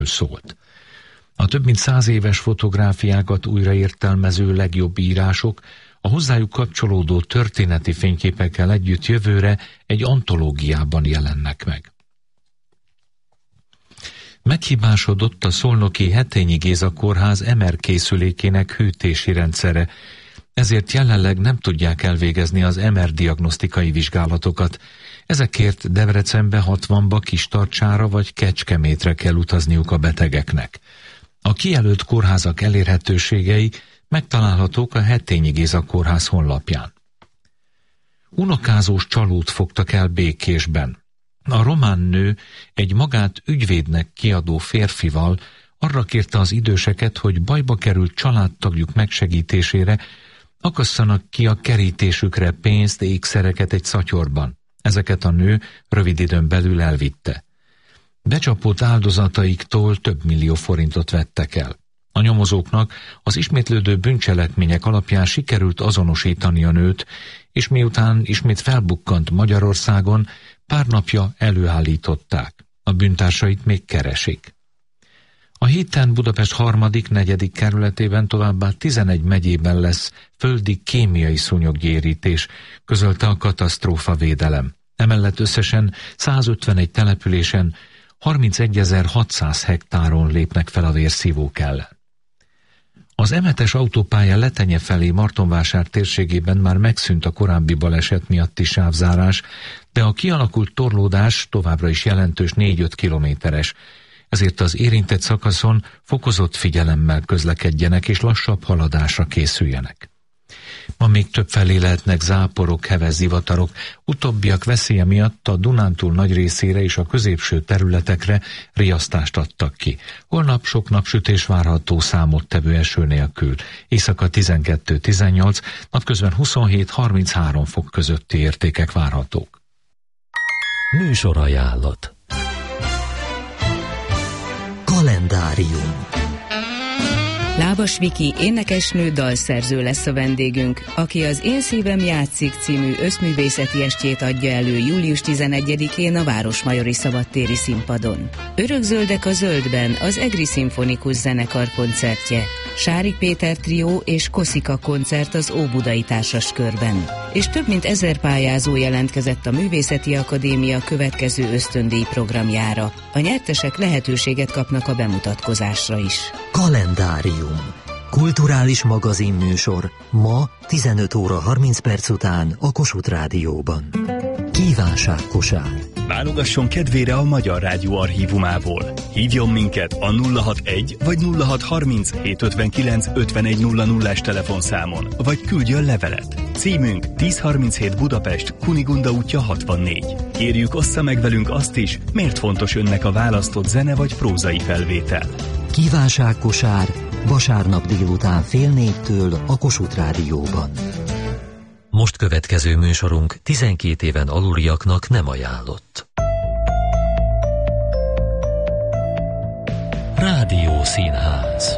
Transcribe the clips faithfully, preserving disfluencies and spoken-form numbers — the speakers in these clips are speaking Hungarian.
szólt. A több mint száz éves fotográfiákat újraértelmező legjobb írások a hozzájuk kapcsolódó történeti fényképekkel együtt jövőre egy antológiában jelennek meg. Meghibásodott a szolnoki Hetényi Géza kórház em er készülékének hűtési rendszere, ezért jelenleg nem tudják elvégezni az em er diagnosztikai vizsgálatokat, ezekért Debrecenbe, Hatvanba, Kistarcsára vagy Kecskemétre kell utazniuk a betegeknek. A kijelölt kórházak elérhetőségei megtalálhatók a Hetényi Géza kórház honlapján. Unokázós csalót fogtak el Békésben. A román nő egy magát ügyvédnek kiadó férfival arra kérte az időseket, hogy bajba került családtagjuk megsegítésére akasszanak ki a kerítésükre pénzt, ékszereket egy szatyorban. Ezeket a nő rövid időn belül elvitte. Becsapott áldozataiktól több millió forintot vettek el. A nyomozóknak az ismétlődő bűncselekmények alapján sikerült azonosítani a nőt, és miután ismét felbukkant Magyarországon, pár napja előállították. A bűntársait még keresik. A héten Budapest harmadik, negyedik kerületében továbbá tizenegy megyében lesz földi kémiai szúnyoggyérítés, közölte a katasztrófavédelem. Emellett összesen százötvenegy településen harmincegyezer-hatszáz hektáron lépnek fel a vérszívók ellen. Az em hetes autópálya Letenye felé Martonvásár térségében már megszűnt a korábbi baleset miatti sávzárás, de a kialakult torlódás továbbra is jelentős négy-öt kilométeres, ezért az érintett szakaszon fokozott figyelemmel közlekedjenek és lassabb haladásra készüljenek. Ma még többfelé lehetnek záporok, heves zivatarok, utóbbiak veszélye miatt a Dunántúl nagy részére és a középső területekre riasztást adtak ki. Holnap sok napsütés várható számottevő eső nélkül. Éjszaka tizenkettő-tizennyolc, napközben huszonhét-harminchárom fok közötti értékek várhatók. Műsorajánlat. Kalendárium. Lábas Viki énekesnő dalszerző lesz a vendégünk, aki az Én szívem játszik című összművészeti estjét adja elő július tizenegyedikén a Városmajori Szabadtéri Színpadon. Örökzöldek a zöldben az Egri Szimfonikus Zenekar koncertje, Sárik Péter trió és Koszika koncert az Óbudai Társaskörben. És több mint ezer pályázó jelentkezett a Művészeti Akadémia következő ösztöndíj programjára. A nyertesek lehetőséget kapnak a bemutatkozásra is. Kalendárium. Kulturális magazinműsor ma tizenöt óra harminc perc után a Kossuth Rádióban. Kívánságkosár. Válogasson kedvére a Magyar Rádió archívumából. Hívjon minket a nulla hatvanegy vagy nulla hatszázharminc hétszázötvenkilenc ötvenegy nulla nullás telefonszámon, vagy küldjön levelet. Címünk tízszázharminchét Budapest, Kunigunda útja hatvannégy. Kérjük, ossza meg velünk azt is, miért fontos önnek a választott zene vagy prózai felvétel. Kívánságkosár vasárnap délután fél négytől a Kossuth Rádióban. Most következő műsorunk tizenkét éven aluliaknak nem ajánlott. Rádió Színház.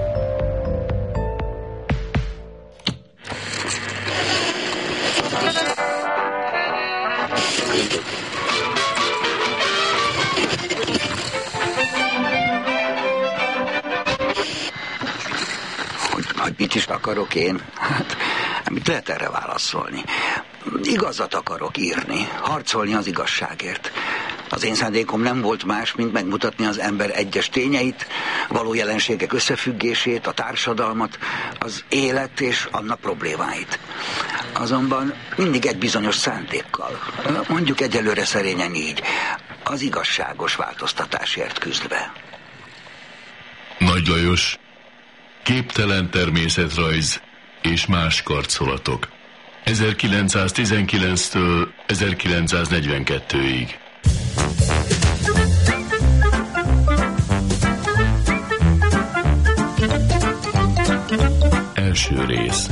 Hogy mit is akarok én? Hát, mit lehet erre válaszolni? Igazat akarok írni, harcolni az igazságért. Az én szándékom nem volt más, mint megmutatni az ember egyes tényeit, való jelenségek összefüggését, a társadalmat, az élet és annak problémáit. Azonban mindig egy bizonyos szándékkal, mondjuk egyelőre szerényen így, az igazságos változtatásért küzdve. Nagy Lajos, Képtelen természetrajz és más karcolatok. ezerkilencszáztizenkilenctől ezerkilencszáznegyvenkettőig. Első rész.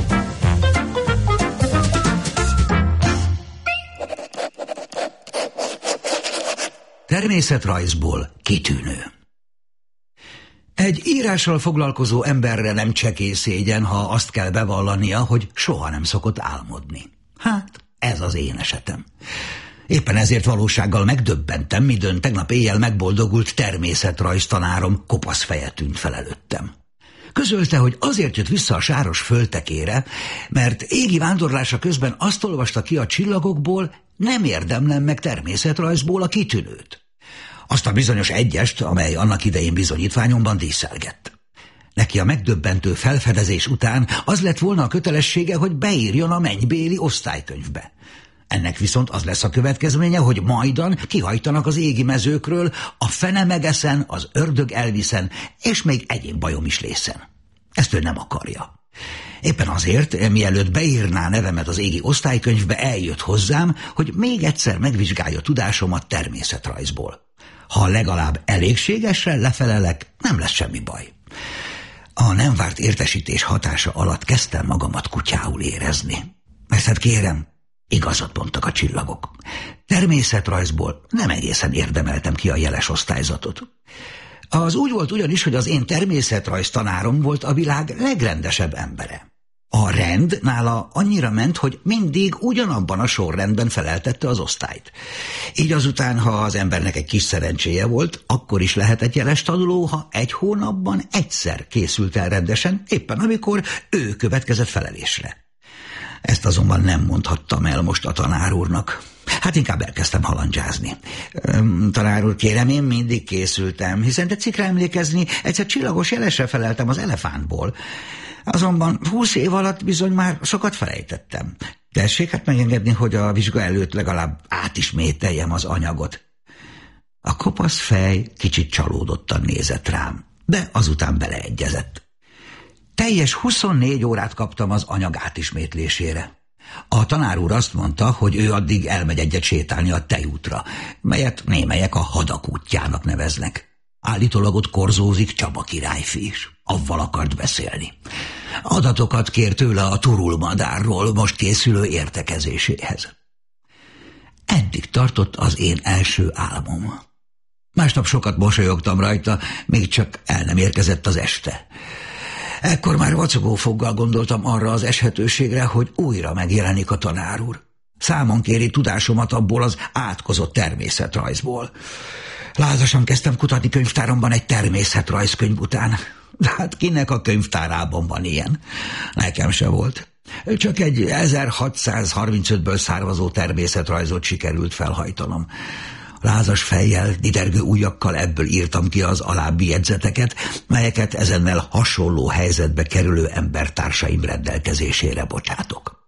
Természetrajzból kitűnő. Egy írással foglalkozó emberre nem csekély szégyen, ha azt kell bevallania, hogy soha nem szokott álmodni. Hát, ez az én esetem. Éppen ezért valósággal megdöbbentem, midőn tegnap éjjel megboldogult természetrajztanárom kopasz feje tűnt fel előttem. Közölte, hogy azért jött vissza a sáros földtekére, mert égi vándorlása közben azt olvasta ki a csillagokból, nem érdemlem meg természetrajzból a kitűnőt. Azt a bizonyos egyest, amely annak idején bizonyítványomban díszelgett. Neki a megdöbbentő felfedezés után az lett volna a kötelessége, hogy beírjon a mennybéli osztálykönyvbe. Ennek viszont az lesz a következménye, hogy majdan kihajtanak az égi mezőkről, a fene megeszen, az ördög elviszen, és még egyéb bajom is lészen. Ezt ő nem akarja. Éppen azért, mielőtt beírná nevemet az égi osztálykönyvbe, eljött hozzám, hogy még egyszer megvizsgálja tudásomat természetrajzból. Ha legalább elégségesen lefelelek, nem lesz semmi baj. A nem várt értesítés hatása alatt kezdtem magamat kutyául érezni. Mert hát kérem, igazat mondtak a csillagok. Természetrajzból nem egészen érdemeltem ki a jeles osztályzatot. Az úgy volt ugyanis, hogy az én természetrajz tanárom volt a világ legrendesebb embere. A rend nála annyira ment, hogy mindig ugyanabban a sorrendben feleltette az osztályt. Így azután, ha az embernek egy kis szerencséje volt, akkor is lehetett jeles tanuló, ha egy hónapban egyszer készült el rendesen, éppen amikor ő következett felelésre. Ezt azonban nem mondhattam el most a tanár úrnak. Hát inkább elkezdtem halandzsázni. Tanár úr, kérem, én mindig készültem, hiszen tetszik rá emlékezni, egyszer csillagos jelesre feleltem az elefántból. Azonban húsz év alatt bizony már sokat felejtettem. Tessék hát megengedni, hogy a vizsga előtt legalább átismételjem az anyagot. A kopasz fej kicsit csalódottan nézett rám, de azután beleegyezett. Teljes huszonnégy órát kaptam az anyag átismétlésére. A tanár úr azt mondta, hogy ő addig elmegy egyet sétálni a tejútra, melyet némelyek a hadak útjának neveznek. Állítólag ott korzózik Csaba királyfi is. Avval akart beszélni. Adatokat kér tőle a turulmadárról most készülő értekezéséhez. Eddig tartott az én első álmom. Másnap sokat mosolyogtam rajta, még csak el nem érkezett az este. Ekkor már vacogó foggal gondoltam arra az eshetőségre, hogy újra megjelenik a tanár úr. Számon kéri tudásomat abból az átkozott természetrajzból. Lázasan kezdtem kutatni könyvtáromban egy természetrajzkönyv után. De hát kinek a könyvtárában van ilyen? Nekem se volt. Csak egy ezerhatszázharmincötből származó természetrajzot sikerült felhajtanom. Lázas fejjel, didergő ujjakkal ebből írtam ki az alábbi jegyzeteket, melyeket ezennel hasonló helyzetbe kerülő embertársaim rendelkezésére bocsátok.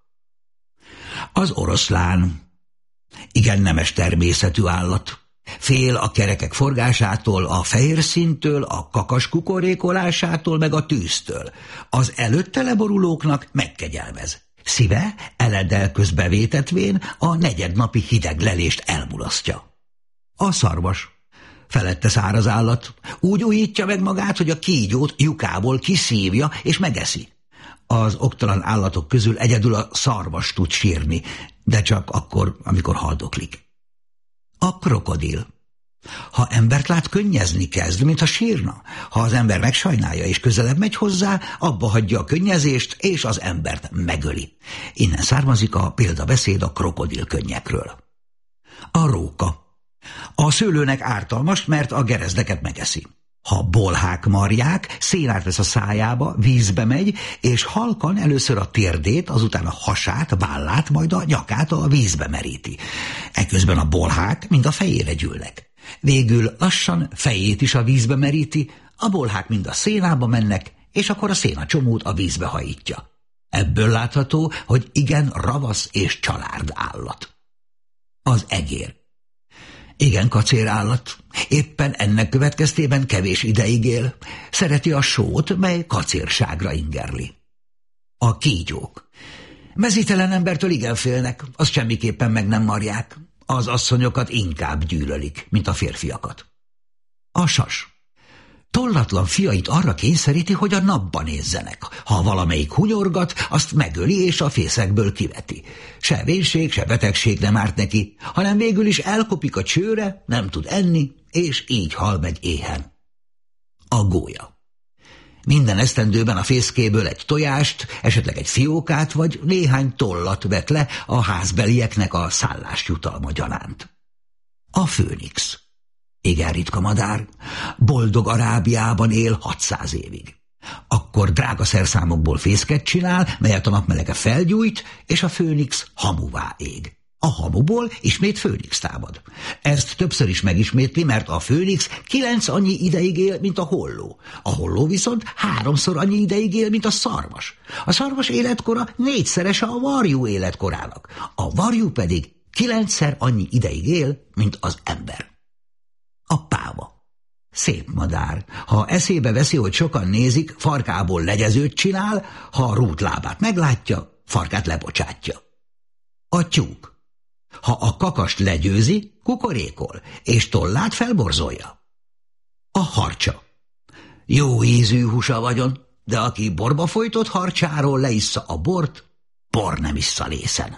Az oroszlán igen nemes természetű állat. Fél a kerekek forgásától, a fehér színtől, a kakas kukorékolásától, meg a tűztől. Az előtte leborulóknak megkegyelmez. Szíve eledel közbevétetvén a negyednapi hideg lelést elmulasztja. A szarvas, felette száraz állat, úgy újítja meg magát, hogy a kígyót lyukából kiszívja és megeszi. Az oktalan állatok közül egyedül a szarvas tud sírni, de csak akkor, amikor haldoklik. A krokodil. Ha embert lát, könnyezni kezd, mintha sírna. Ha az ember megsajnálja és közelebb megy hozzá, abba hagyja a könnyezést, és az embert megöli. Innen származik a példabeszéd a krokodil könnyekről. A róka. A szőlőnek ártalmas, mert a gerezdeket megeszi. Ha bolhák marják, szénát vesz a szájába, vízbe megy, és halkan először a térdét, azután a hasát, vállát, majd a nyakát a vízbe meríti. Eközben a bolhák mind a fejére gyűlnek. Végül lassan fejét is a vízbe meríti, a bolhák mind a szénába mennek, és akkor a szénacsomót a vízbe hajítja. Ebből látható, hogy igen ravasz és csalárd állat. Az egér. Igen kacér állat. Éppen ennek következtében kevés ideig él. Szereti a sót, mely kacérságra ingerli. A kígyók. Mezítelen embertől igen félnek, azt semmiképpen meg nem marják. Az asszonyokat inkább gyűlölik, mint a férfiakat. A sas. Tollatlan fiait arra kényszeríti, hogy a napba nézzenek. Ha valamelyik hunyorgat, azt megöli és a fészekből kiveti. Se vénség, se betegség nem árt neki, hanem végül is elkopik a csőre, nem tud enni, és így hal meg éhen. A gólya. Minden esztendőben a fészkéből egy tojást, esetleg egy fiókát vagy néhány tollat vet le a házbelieknek a szállásjutalma gyanánt. A főnix. Igen ritka madár, boldog Arábiában él hatszáz évig. Akkor drága szerszámokból fészket csinál, melyet a napmelege felgyújt, és a főnix hamuvá ég. A hamuból ismét főnix támad. Ezt többször is megismétli, mert a főnix kilenc annyi ideig él, mint a holló. A holló viszont háromszor annyi ideig él, mint a szarvas. A szarvas életkora négyszerese a varjú életkorának. A varjú pedig kilencszer annyi ideig él, mint az ember. A páva. Szép madár. Ha eszébe veszi, hogy sokan nézik, farkából legyezőt csinál, ha a rút lábát meglátja, farkát lebocsátja. A tyúk. Ha a kakast legyőzi, kukorékol, és tollát felborzolja. A harcsa. Jó ízű húsa vagyon, de aki borba folytott harcsáról leissza a bort, bor nem issza lészen.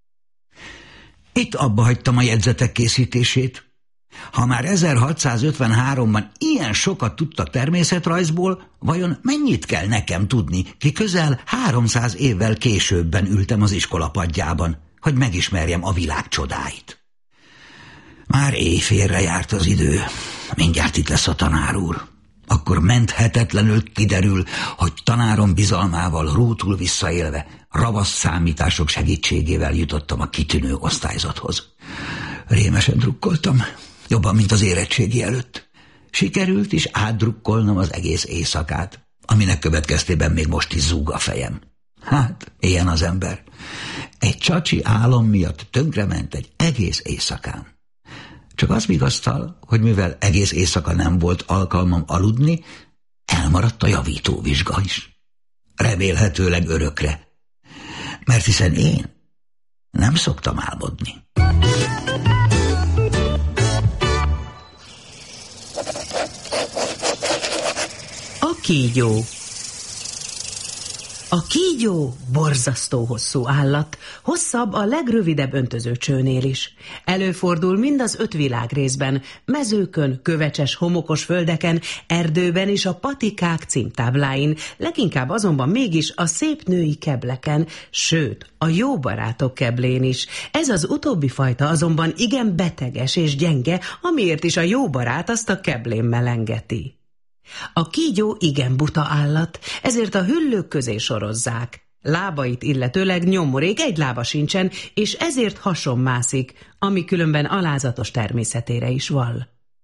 Itt abba hagytam a jegyzetek készítését. Ha már ezerhatszázötvenháromban ilyen sokat tudtak természetrajzból, vajon mennyit kell nekem tudni, ki közel háromszáz évvel későbben ültem az iskola padjában, hogy megismerjem a világ csodáit. Már éjfélre járt az idő, mindjárt itt lesz a tanár úr. Akkor menthetetlenül kiderül, hogy tanárom bizalmával rútul visszaélve, ravasz számítások segítségével jutottam a kitűnő osztályzathoz. Rémesen drukkoltam, jobban, mint az érettségi előtt. Sikerült is átdrukkolnom az egész éjszakát, aminek következtében még most is zúg a fejem. Hát, ilyen az ember. Egy csacsi álom miatt tönkrement egy egész éjszakán. Csak az vigasztal, hogy mivel egész éjszaka nem volt alkalmam aludni, elmaradt a javítóvizsga is. Remélhetőleg örökre. Mert hiszen én nem szoktam álmodni. A kígyó. A kígyó borzasztó hosszú állat, hosszabb a legrövidebb öntözőcsőnél is. Előfordul mind az öt világrészben, mezőkön, kövecses, homokos földeken, erdőben és a patikák címtábláin, leginkább azonban mégis a szép női kebleken, sőt, a jó barátok keblén is. Ez az utóbbi fajta azonban igen beteges és gyenge, amiért is a jó barát azt a keblén melengeti. A kígyó igen buta állat, ezért a hüllők közé sorozzák. Lábait illetőleg nyomorék egy lába sincsen, és ezért hason mászik, ami különben alázatos természetére is vall.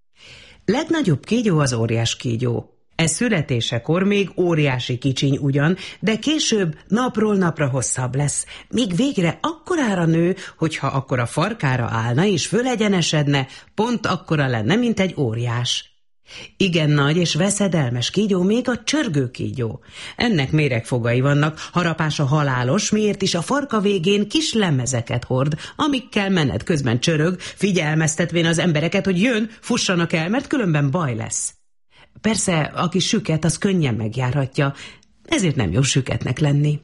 Legnagyobb kígyó az óriás kígyó. Ez születésekor még óriási kicsiny ugyan, de később napról napra hosszabb lesz, míg végre akkorára nő, hogyha akkor a farkára állna és fölegyenesedne, pont akkora lenne, mint egy óriás. Igen nagy és veszedelmes kígyó még a csörgő kígyó. Ennek méregfogai vannak, harapása halálos, miért is a farka végén kis lemezeket hord, amikkel menet közben csörög, figyelmeztetvén az embereket, hogy jön, fussanak el, mert különben baj lesz. Persze, aki süket, az könnyen megjárhatja, ezért nem jó süketnek lenni.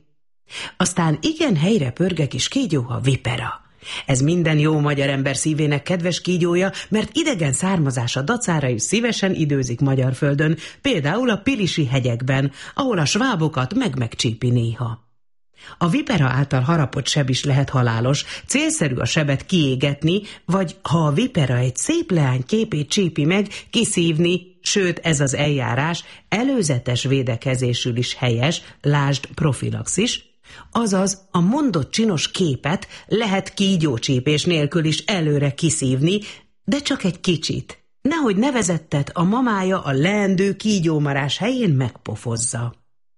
Aztán igen helyre pörge kis kígyó a vipera. Ez minden jó magyar ember szívének kedves kígyója, mert idegen származása dacára is szívesen időzik magyar földön, például a Pilisi hegyekben, ahol a svábokat meg-megcsípi néha. A vipera által harapott seb is lehet halálos, célszerű a sebet kiégetni, vagy ha a vipera egy szép leány képét csípi meg, kiszívni, sőt ez az eljárás előzetes védekezésül is helyes, lásd profilaxis, azaz a mondott csinos képet lehet kígyócsípés nélkül is előre kiszívni, de csak egy kicsit. Nehogy nevezettet a mamája a leendő kígyómarás helyén megpofozza.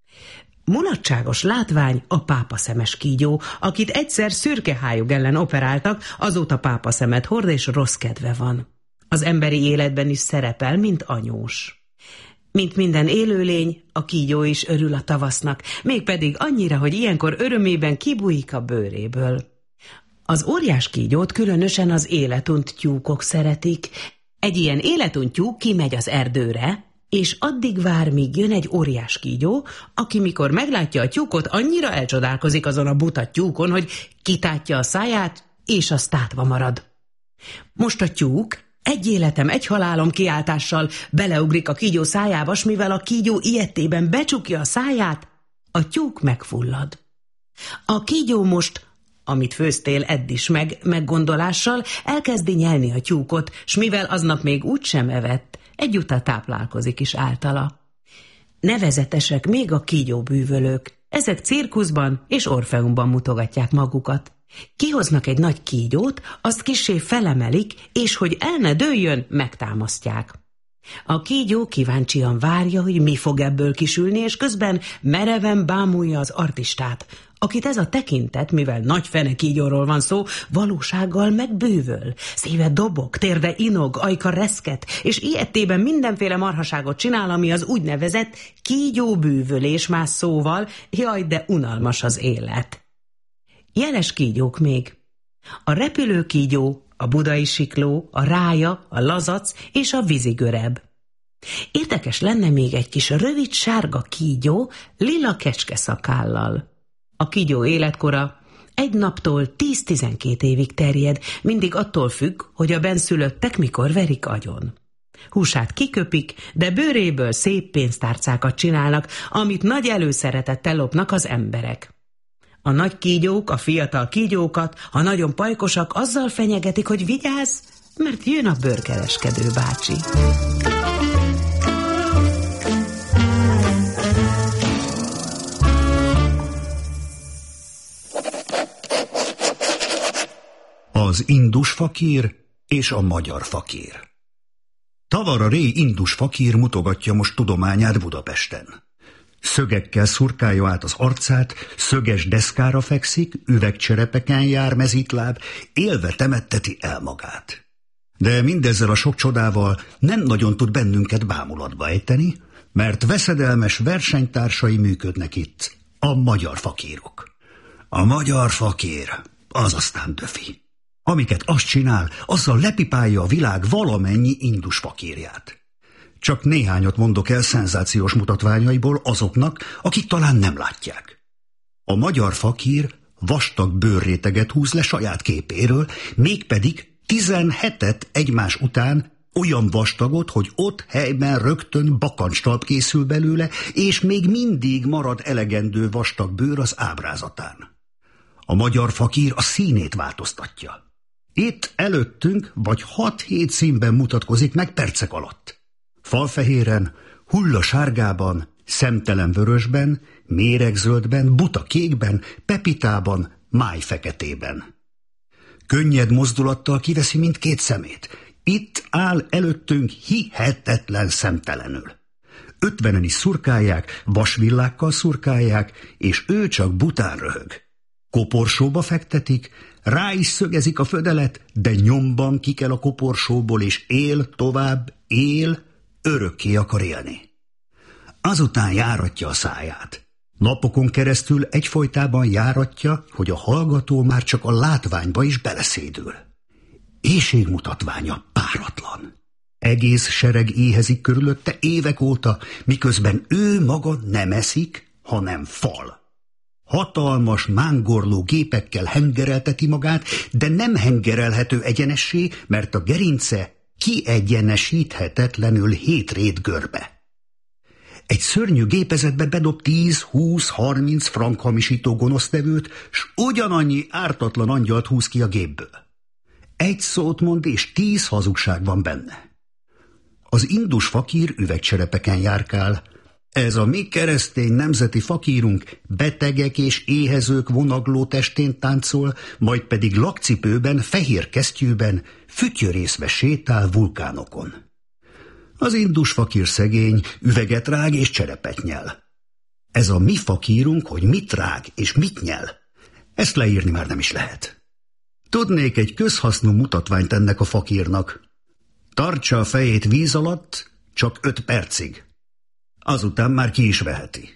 Mulatságos látvány a pápaszemes kígyó, akit egyszer szürkehályog ellen operáltak, azóta pápaszemet hord és rossz kedve van. Az emberi életben is szerepel, mint anyós. Mint minden élőlény, a kígyó is örül a tavasznak, mégpedig annyira, hogy ilyenkor örömében kibújik a bőréből. Az óriás kígyót különösen az életunt tyúkok szeretik. Egy ilyen életunt tyúk kimegy az erdőre, és addig vár, míg jön egy óriás kígyó, aki mikor meglátja a tyúkot, annyira elcsodálkozik azon a buta tyúkon, hogy kitátja a száját, és az tátva marad. Most a tyúk Egy életem, egy halálom kiáltással beleugrik a kígyó szájába, s mivel a kígyó ilyetében becsukja a száját, a tyúk megfullad. A kígyó most, amit főztél, edd is meg, meggondolással, elkezdi nyelni a tyúkot, s mivel aznap még úgysem evett, egyúttal táplálkozik is általa. Nevezetesek még a kígyóbűvölők. Ezek cirkuszban és Orfeumban mutogatják magukat. Kihoznak egy nagy kígyót, azt kissé felemelik, és hogy el ne dőljön, megtámasztják. A kígyó kíváncsian várja, hogy mi fog ebből kisülni, és közben mereven bámulja az artistát, akit ez a tekintet, mivel nagy fene kígyóról van szó, valósággal megbűvöl. Szíve dobog, térde inog, ajka reszket, és ilyettében mindenféle marhaságot csinál, ami az úgynevezett kígyóbűvölés, más szóval, jaj, de unalmas az élet. Jeles kígyók még. A repülő kígyó, a budai sikló, a rája, a lazac és a vízigöreb. Érdekes lenne még egy kis rövid sárga kígyó, lila kecskeszakállal. A kígyó életkora egy naptól tíz-tizenkét évig terjed, mindig attól függ, hogy a benszülöttek mikor verik agyon. Húsát kiköpik, de bőréből szép pénztárcákat csinálnak, amit nagy előszeretettel lopnak az emberek. A nagy kígyók, a fiatal kígyókat, ha nagyon pajkosak, azzal fenyegetik, hogy vigyázz, mert jön a bőrkereskedő bácsi. Az indus fakír és a magyar fakír. Tavara Ré indus fakír mutogatja most tudományát Budapesten. Szögekkel szurkálja át az arcát, szöges deszkára fekszik, üvegcserepeken jár mezítláb, élve temetteti el magát. De mindezzel a sok csodával nem nagyon tud bennünket bámulatba ejteni, mert veszedelmes versenytársai működnek itt, a magyar fakírok. A magyar fakír, az aztán döfi. Amiket azt csinál, azzal lepipálja a világ valamennyi indus fakírját. Csak néhányat mondok el szenzációs mutatványaiból azoknak, akik talán nem látják. A magyar fakír vastag bőrréteget húz le saját képéről, mégpedig tizenhetet egymás után, olyan vastagot, hogy ott helyben rögtön bakancstalp készül belőle, és még mindig marad elegendő vastag bőr az ábrázatán. A magyar fakír a színét változtatja. Itt előttünk vagy hat-hét színben mutatkozik meg percek alatt. Falfehéren, hullasárgában, szemtelen vörösben, méregzöldben, buta kékben, pepitában, májfeketében. Könnyed mozdulattal kiveszi mindkét szemét. Itt áll előttünk hihetetlen szemtelenül. Ötvenen is szurkálják, vasvillákkal szurkálják, és ő csak bután röhög. Koporsóba fektetik, rá is szögezik a födelet, de nyomban kikel a koporsóból, és él tovább, él, örökké akar élni. Azután járatja a száját. Napokon keresztül egyfolytában járatja, hogy a hallgató már csak a látványba is beleszédül. Éhségmutatványa páratlan. Egész sereg éhezik körülötte évek óta, miközben ő maga nem eszik, hanem fal. Hatalmas, mángorló gépekkel hengerelteti magát, de nem hengerelhető egyenessé, mert a gerince kiegyenesíthetetlenül hétrét görbe. Egy szörnyű gépezetbe bedob tíz-húsz-harminc frankhamisító gonosztevőt, s ugyanannyi ártatlan angyalt húz ki a gépből. Egy szót mond, és tíz hazugság van benne. Az indus fakír üvegcserepeken járkál. Ez a mi keresztény nemzeti fakírunk betegek és éhezők vonagló testén táncol, majd pedig lakcipőben, fehér kesztyűben, fütyörészve sétál vulkánokon. Az indus fakír szegény, üveget rág és cserepet nyel. Ez a mi fakírunk, hogy mit rág és mit nyel, ezt leírni már nem is lehet. Tudnék egy közhasznú mutatványt ennek a fakírnak. Tartsa a fejét víz alatt csak öt percig. Azután már ki is veheti.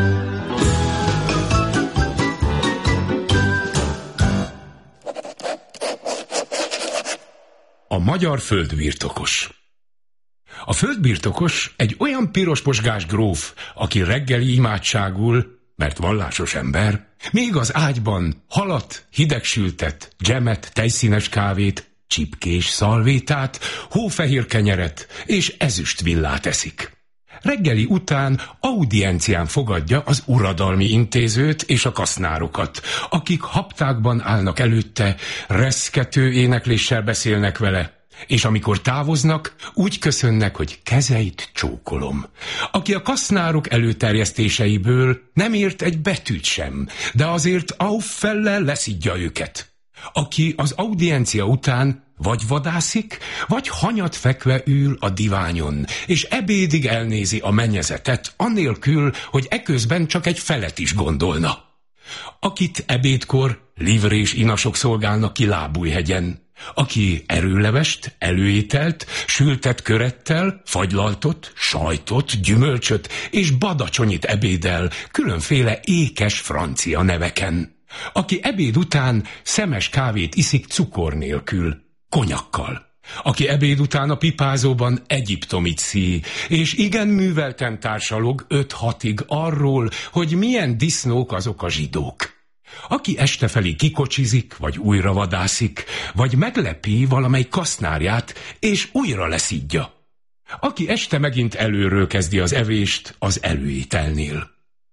A magyar földbirtokos. A földbirtokos egy olyan pirosposgás gróf, aki reggeli imádságul, mert vallásos ember, még az ágyban halat, hidegsültet, dzsemet, tejszínes kávét, csipkés szalvétát, hófehér kenyeret és ezüstvillát eszik. Reggeli után audiencián fogadja az uradalmi intézőt és a kasznárokat, akik haptákban állnak előtte, reszkető énekléssel beszélnek vele, és amikor távoznak, úgy köszönnek, hogy kezeit csókolom. Aki a kasznárok előterjesztéseiből nem ért egy betűt sem, de azért auffellel leszidja őket. Aki az audiencia után vagy vadászik, vagy hanyat fekve ül a diványon, és ebédig elnézi a mennyezetet, annélkül, hogy eközben csak egy felet is gondolna. Akit ebédkor livrés inasok szolgálnak ki Lábújhegyen, aki erőlevest, előételt, sültet körettel, fagylaltot, sajtot, gyümölcsöt és badacsonyit ebédel különféle ékes francia neveken. Aki ebéd után szemes kávét iszik cukor nélkül, konyakkal. Aki ebéd után a pipázóban egyiptomit szí, és igen művelten társalog öt-hatig arról, hogy milyen disznók azok a zsidók. Aki este felé kikocsizik, vagy újra vadászik, vagy meglepi valamely kasznárját, és újra leszidja. Aki este megint előről kezdi az evést az előételnél.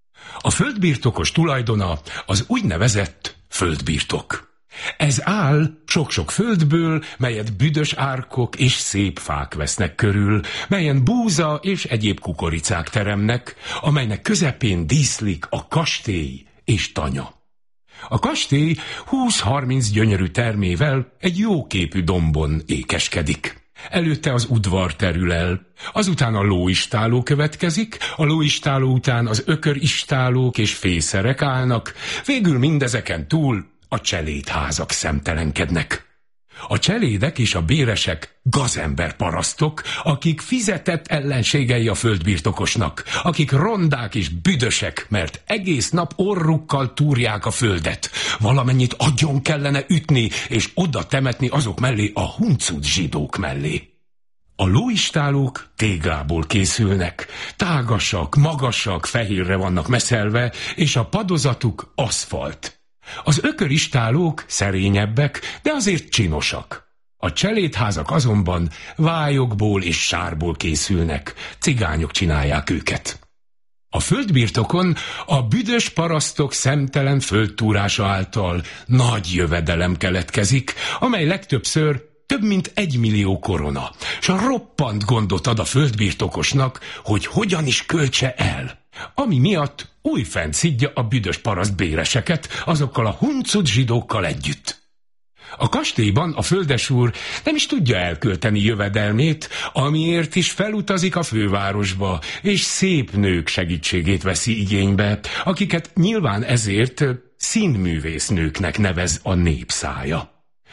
A földbirtokos tulajdona az úgynevezett földbirtok. Ez áll sok-sok földből, melyet büdös árkok és szép fák vesznek körül, melyen búza és egyéb kukoricák teremnek, amelynek közepén díszlik a kastély és tanya. A kastély húsz-harminc gyönyörű termével egy jóképű dombon ékeskedik. Előtte az udvar terül el, azután a lóistáló következik, a lóistáló után az ököristálók és fészerek állnak, végül mindezeken túl a cselédházak szemtelenkednek. A cselédek és a béresek gazember parasztok, akik fizetett ellenségei a földbirtokosnak, akik rondák és büdösek, mert egész nap orrukkal túrják a földet. Valamennyit agyon kellene ütni, és oda temetni azok mellé a huncut zsidók mellé. A lóistálók téglából készülnek, tágasak, magasak, fehérre vannak meszelve, és a padozatuk aszfalt. Az ököristálók szerényebbek, de azért csinosak. A cselédházak azonban vályokból és sárból készülnek, cigányok csinálják őket. A földbirtokon a büdös parasztok szemtelen földtúrása által nagy jövedelem keletkezik, amely legtöbbször több mint egy millió korona, s a roppant gondot ad a földbirtokosnak, hogy hogyan is költse el. Ami miatt újfent szidja a büdös paraszt béreseket azokkal a huncut zsidókkal együtt. A kastélyban a földesúr nem is tudja elkölteni jövedelmét, amiért is felutazik a fővárosba, és szép nők segítségét veszi igénybe, akiket nyilván ezért színművésznőknek nevez a népszája.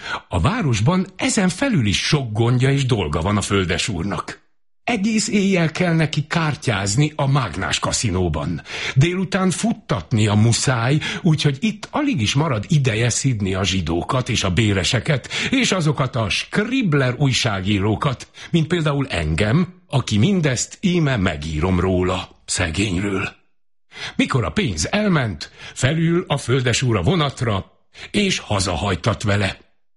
A városban ezen felül is sok gondja és dolga van a földesúrnak. Egész éjjel kell neki kártyázni a mágnás kaszinóban. Délután futtatni a muszáj, úgyhogy itt alig is marad ideje szidni a zsidókat és a béreseket, és azokat a Scribbler újságírókat, mint például engem, aki mindezt íme megírom róla, szegényről. Mikor a pénz elment, felül a földesúr a vonatra, és hazahajtat vele.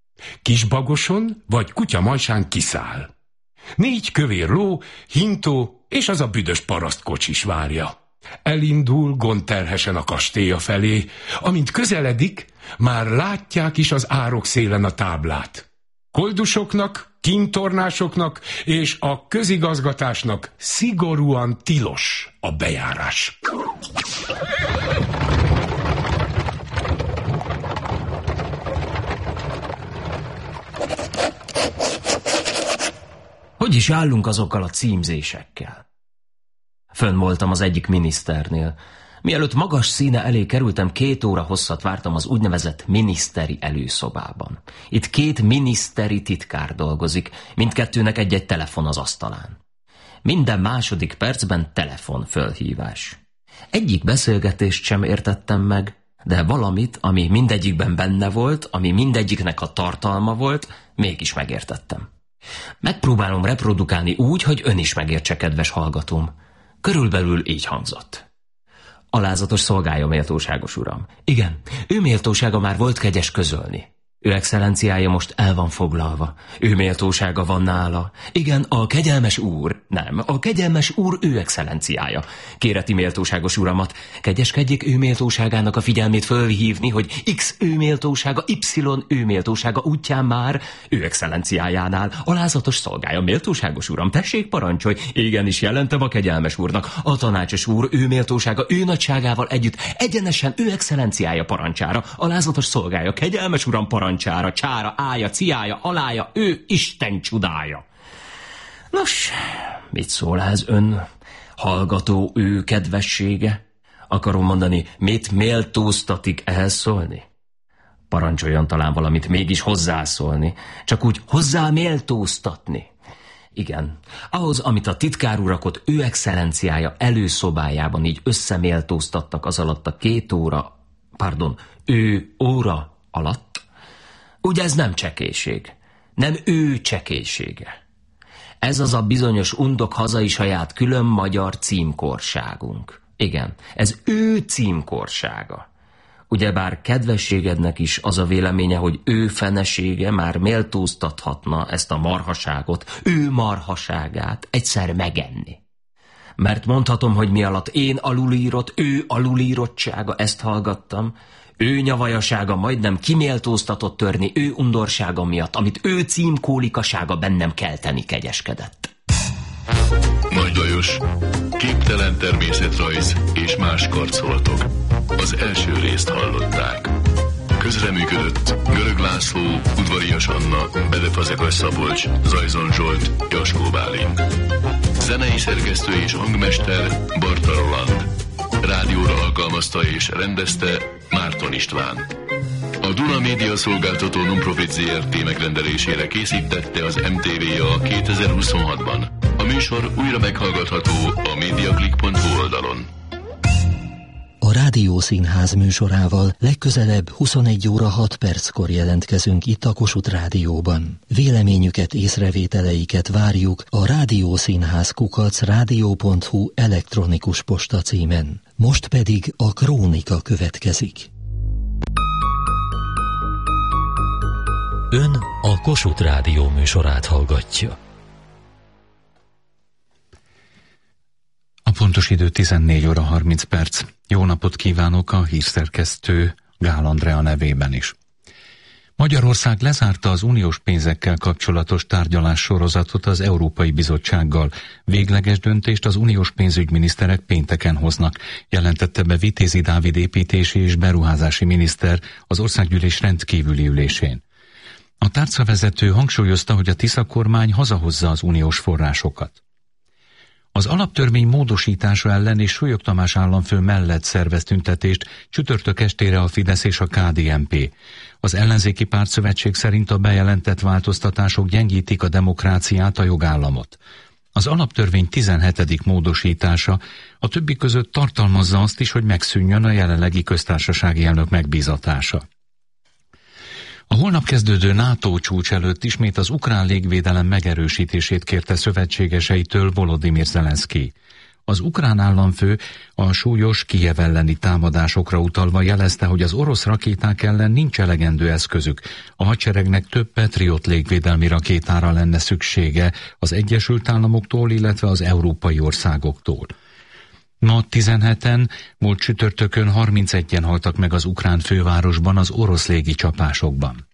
Kisbagoson vagy kutyamajsán kiszáll. Négy kövér ló, hintó és az a büdös parasztkocsis várja. Elindul gondterhesen a kastélya felé, amint közeledik, már látják is az árok szélen a táblát. Koldusoknak, kintornásoknak és a közigazgatásnak szigorúan tilos a bejárás. Hogy is állunk azokkal a címzésekkel? Fönn voltam az egyik miniszternél. Mielőtt magas színe elé kerültem, két óra hosszat vártam az úgynevezett miniszteri előszobában. Itt két miniszteri titkár dolgozik, mindkettőnek egy-egy telefon az asztalán. Minden második percben telefonfölhívás. Egyik beszélgetést sem értettem meg, de valamit, ami mindegyikben benne volt, ami mindegyiknek a tartalma volt, mégis megértettem. Megpróbálom reprodukálni úgy, hogy ön is megértse, kedves hallgatóm. Körülbelül így hangzott. Alázatos szolgálja, méltóságos uram. Igen, ő méltósága már volt kegyes közölni. Ő excellenciája most el van foglalva. Ő méltósága van nála. Igen, a kegyelmes úr. Nem, a kegyelmes úr ő excellenciája. Kéreti méltóságos uramat, kegyeskedjék ő méltóságának a figyelmét fölhívni, hogy X ő méltósága, Y ő méltósága útján már ő excellenciájánál alázatos szolgája. Méltóságos uram, tessék parancsolj. Igenis jelentem a kegyelmes úrnak. A tanácsos úr ő méltósága, ő nagyságával együtt egyenesen ő excellenciája parancsára, alázatos szolgája, kegyelmes uram parancsára. Csára, ája, ciája, alája, ő Isten csudája. Nos, mit szól ez ön, hallgató ő kedvessége? Akarom mondani, mit méltóztatik ehhez szólni? Parancsoljon talán valamit mégis hozzászólni, csak úgy hozzá méltóztatni. Igen, ahhoz, amit a titkár urakot ő excellenciája előszobájában így összeméltóztattak az alatt a két óra, pardon, ő óra alatt, ugye ez nem csekélység, nem ő csekélysége. Ez az a bizonyos undok hazai saját külön magyar címkorságunk. Igen, ez ő címkorsága. Ugyebár kedvességednek is az a véleménye, hogy ő fenesége már méltóztathatna ezt a marhaságot, ő marhaságát egyszer megenni. Mert mondhatom, hogy mi alatt én alulírott, ő alulírottsága, ezt hallgattam, ő nyavajasága majdnem kiméltóztatott törni ő undorsága miatt, amit ő címkólikasága bennem kelteni kegyeskedett. Nagy Lajos, képtelen természetrajz és más karcolatok. Az első részt hallották. Közreműködött Görög László, Udvarias Anna, Bedefazekas Szabolcs, Zajzon Zsolt, Jaskó Bálint. Zenei szerkesztő és hangmester Barta Roland. Rádióra alkalmazta és rendezte Márton István. A Duna Média Szolgáltató Nonprofit zé er té megrendelésére készítette az em té vé a kétezer-huszonhatban. A műsor újra meghallgatható a mediaclick pont hu oldalon. A Rádiószínház műsorával legközelebb huszonegy óra hat perckor jelentkezünk itt a Kossuth Rádióban. Véleményüket, észrevételeiket várjuk a rádiószínház kukac rádió pont hu elektronikus posta címen. Most pedig a krónika következik. Ön a Kossuth Rádió műsorát hallgatja. A pontos idő tizennégy óra harminc perc. Jó napot kívánok a hírszerkesztő Gál Andrea nevében is. Magyarország lezárta az uniós pénzekkel kapcsolatos tárgyalás sorozatot az Európai Bizottsággal. Végleges döntést az uniós pénzügyminiszterek pénteken hoznak, jelentette be Vitézi Dávid építési és beruházási miniszter az országgyűlés rendkívüli ülésén. A tárcavezető hangsúlyozta, hogy a Tisza kormány hazahozza az uniós forrásokat. Az alaptörvény módosítása ellen és Súlyog Tamás államfő mellett szervez tüntetést csütörtök estére a Fidesz és a ká dé en pé. Az ellenzéki pártszövetség szerint a bejelentett változtatások gyengítik a demokráciát, a jogállamot. Az alaptörvény tizenhetedik módosítása a többi között tartalmazza azt is, hogy megszűnjön a jelenlegi köztársasági elnök megbízatása. A holnap kezdődő NATO csúcs előtt ismét az ukrán légvédelem megerősítését kérte szövetségeseitől Volodymyr Zelenszky. Az ukrán államfő a súlyos Kijev elleni támadásokra utalva jelezte, hogy az orosz rakéták ellen nincs elegendő eszközük. A hadseregnek több Patriot légvédelmi rakétára lenne szüksége az Egyesült Államoktól, illetve az európai országoktól. Ma tizenheten, múlt csütörtökön harmincegyen haltak meg az ukrán fővárosban az orosz légi csapásokban.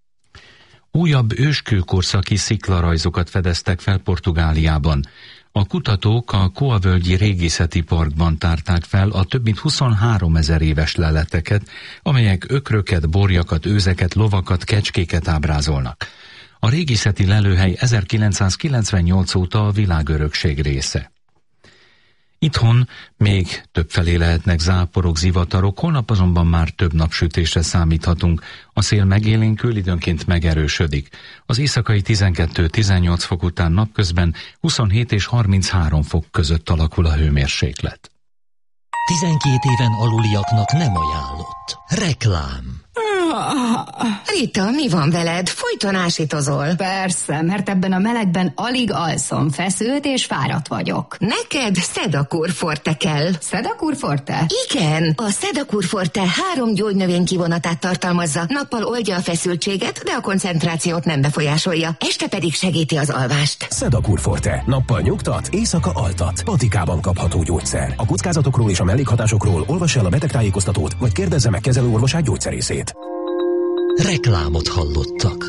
Újabb őskőkorszaki sziklarajzokat fedeztek fel Portugáliában. A kutatók a Coa-völgyi régészeti parkban tárták fel a több mint huszonháromezer éves leleteket, amelyek ökröket, borjakat, őzeket, lovakat, kecskéket ábrázolnak. A régészeti lelőhely ezerkilencszázkilencvennyolc óta a világörökség része. Itthon még többfelé lehetnek záporok, zivatarok, holnap azonban már több napsütésre számíthatunk. A szél megélénkül, időnként megerősödik. Az éjszakai tizenkettő-tizennyolc fok után napközben huszonhét és harminchárom fok között alakul a hőmérséklet. tizenkét éven aluliaknak nem ajánlott. Reklám. Rita, mi van veled? Folyton ásítozol. Persze, mert ebben a melegben alig alszom, feszült és fáradt vagyok. Neked Sedakur Forte kell. Sedakur Forte? Igen, a Sedakur Forte három gyógynövény kivonatát tartalmazza. Nappal oldja a feszültséget, de a koncentrációt nem befolyásolja. Este pedig segíti az alvást. Sedakur Forte. Nappal nyugtat, éjszaka altat. Patikában kapható gyógyszer. A kockázatokról és a mellékhatásokról olvassa el a betegtájékoztatót, vagy kérdezze meg kezelőorvosát, gyógyszerészét. Reklámot hallottak.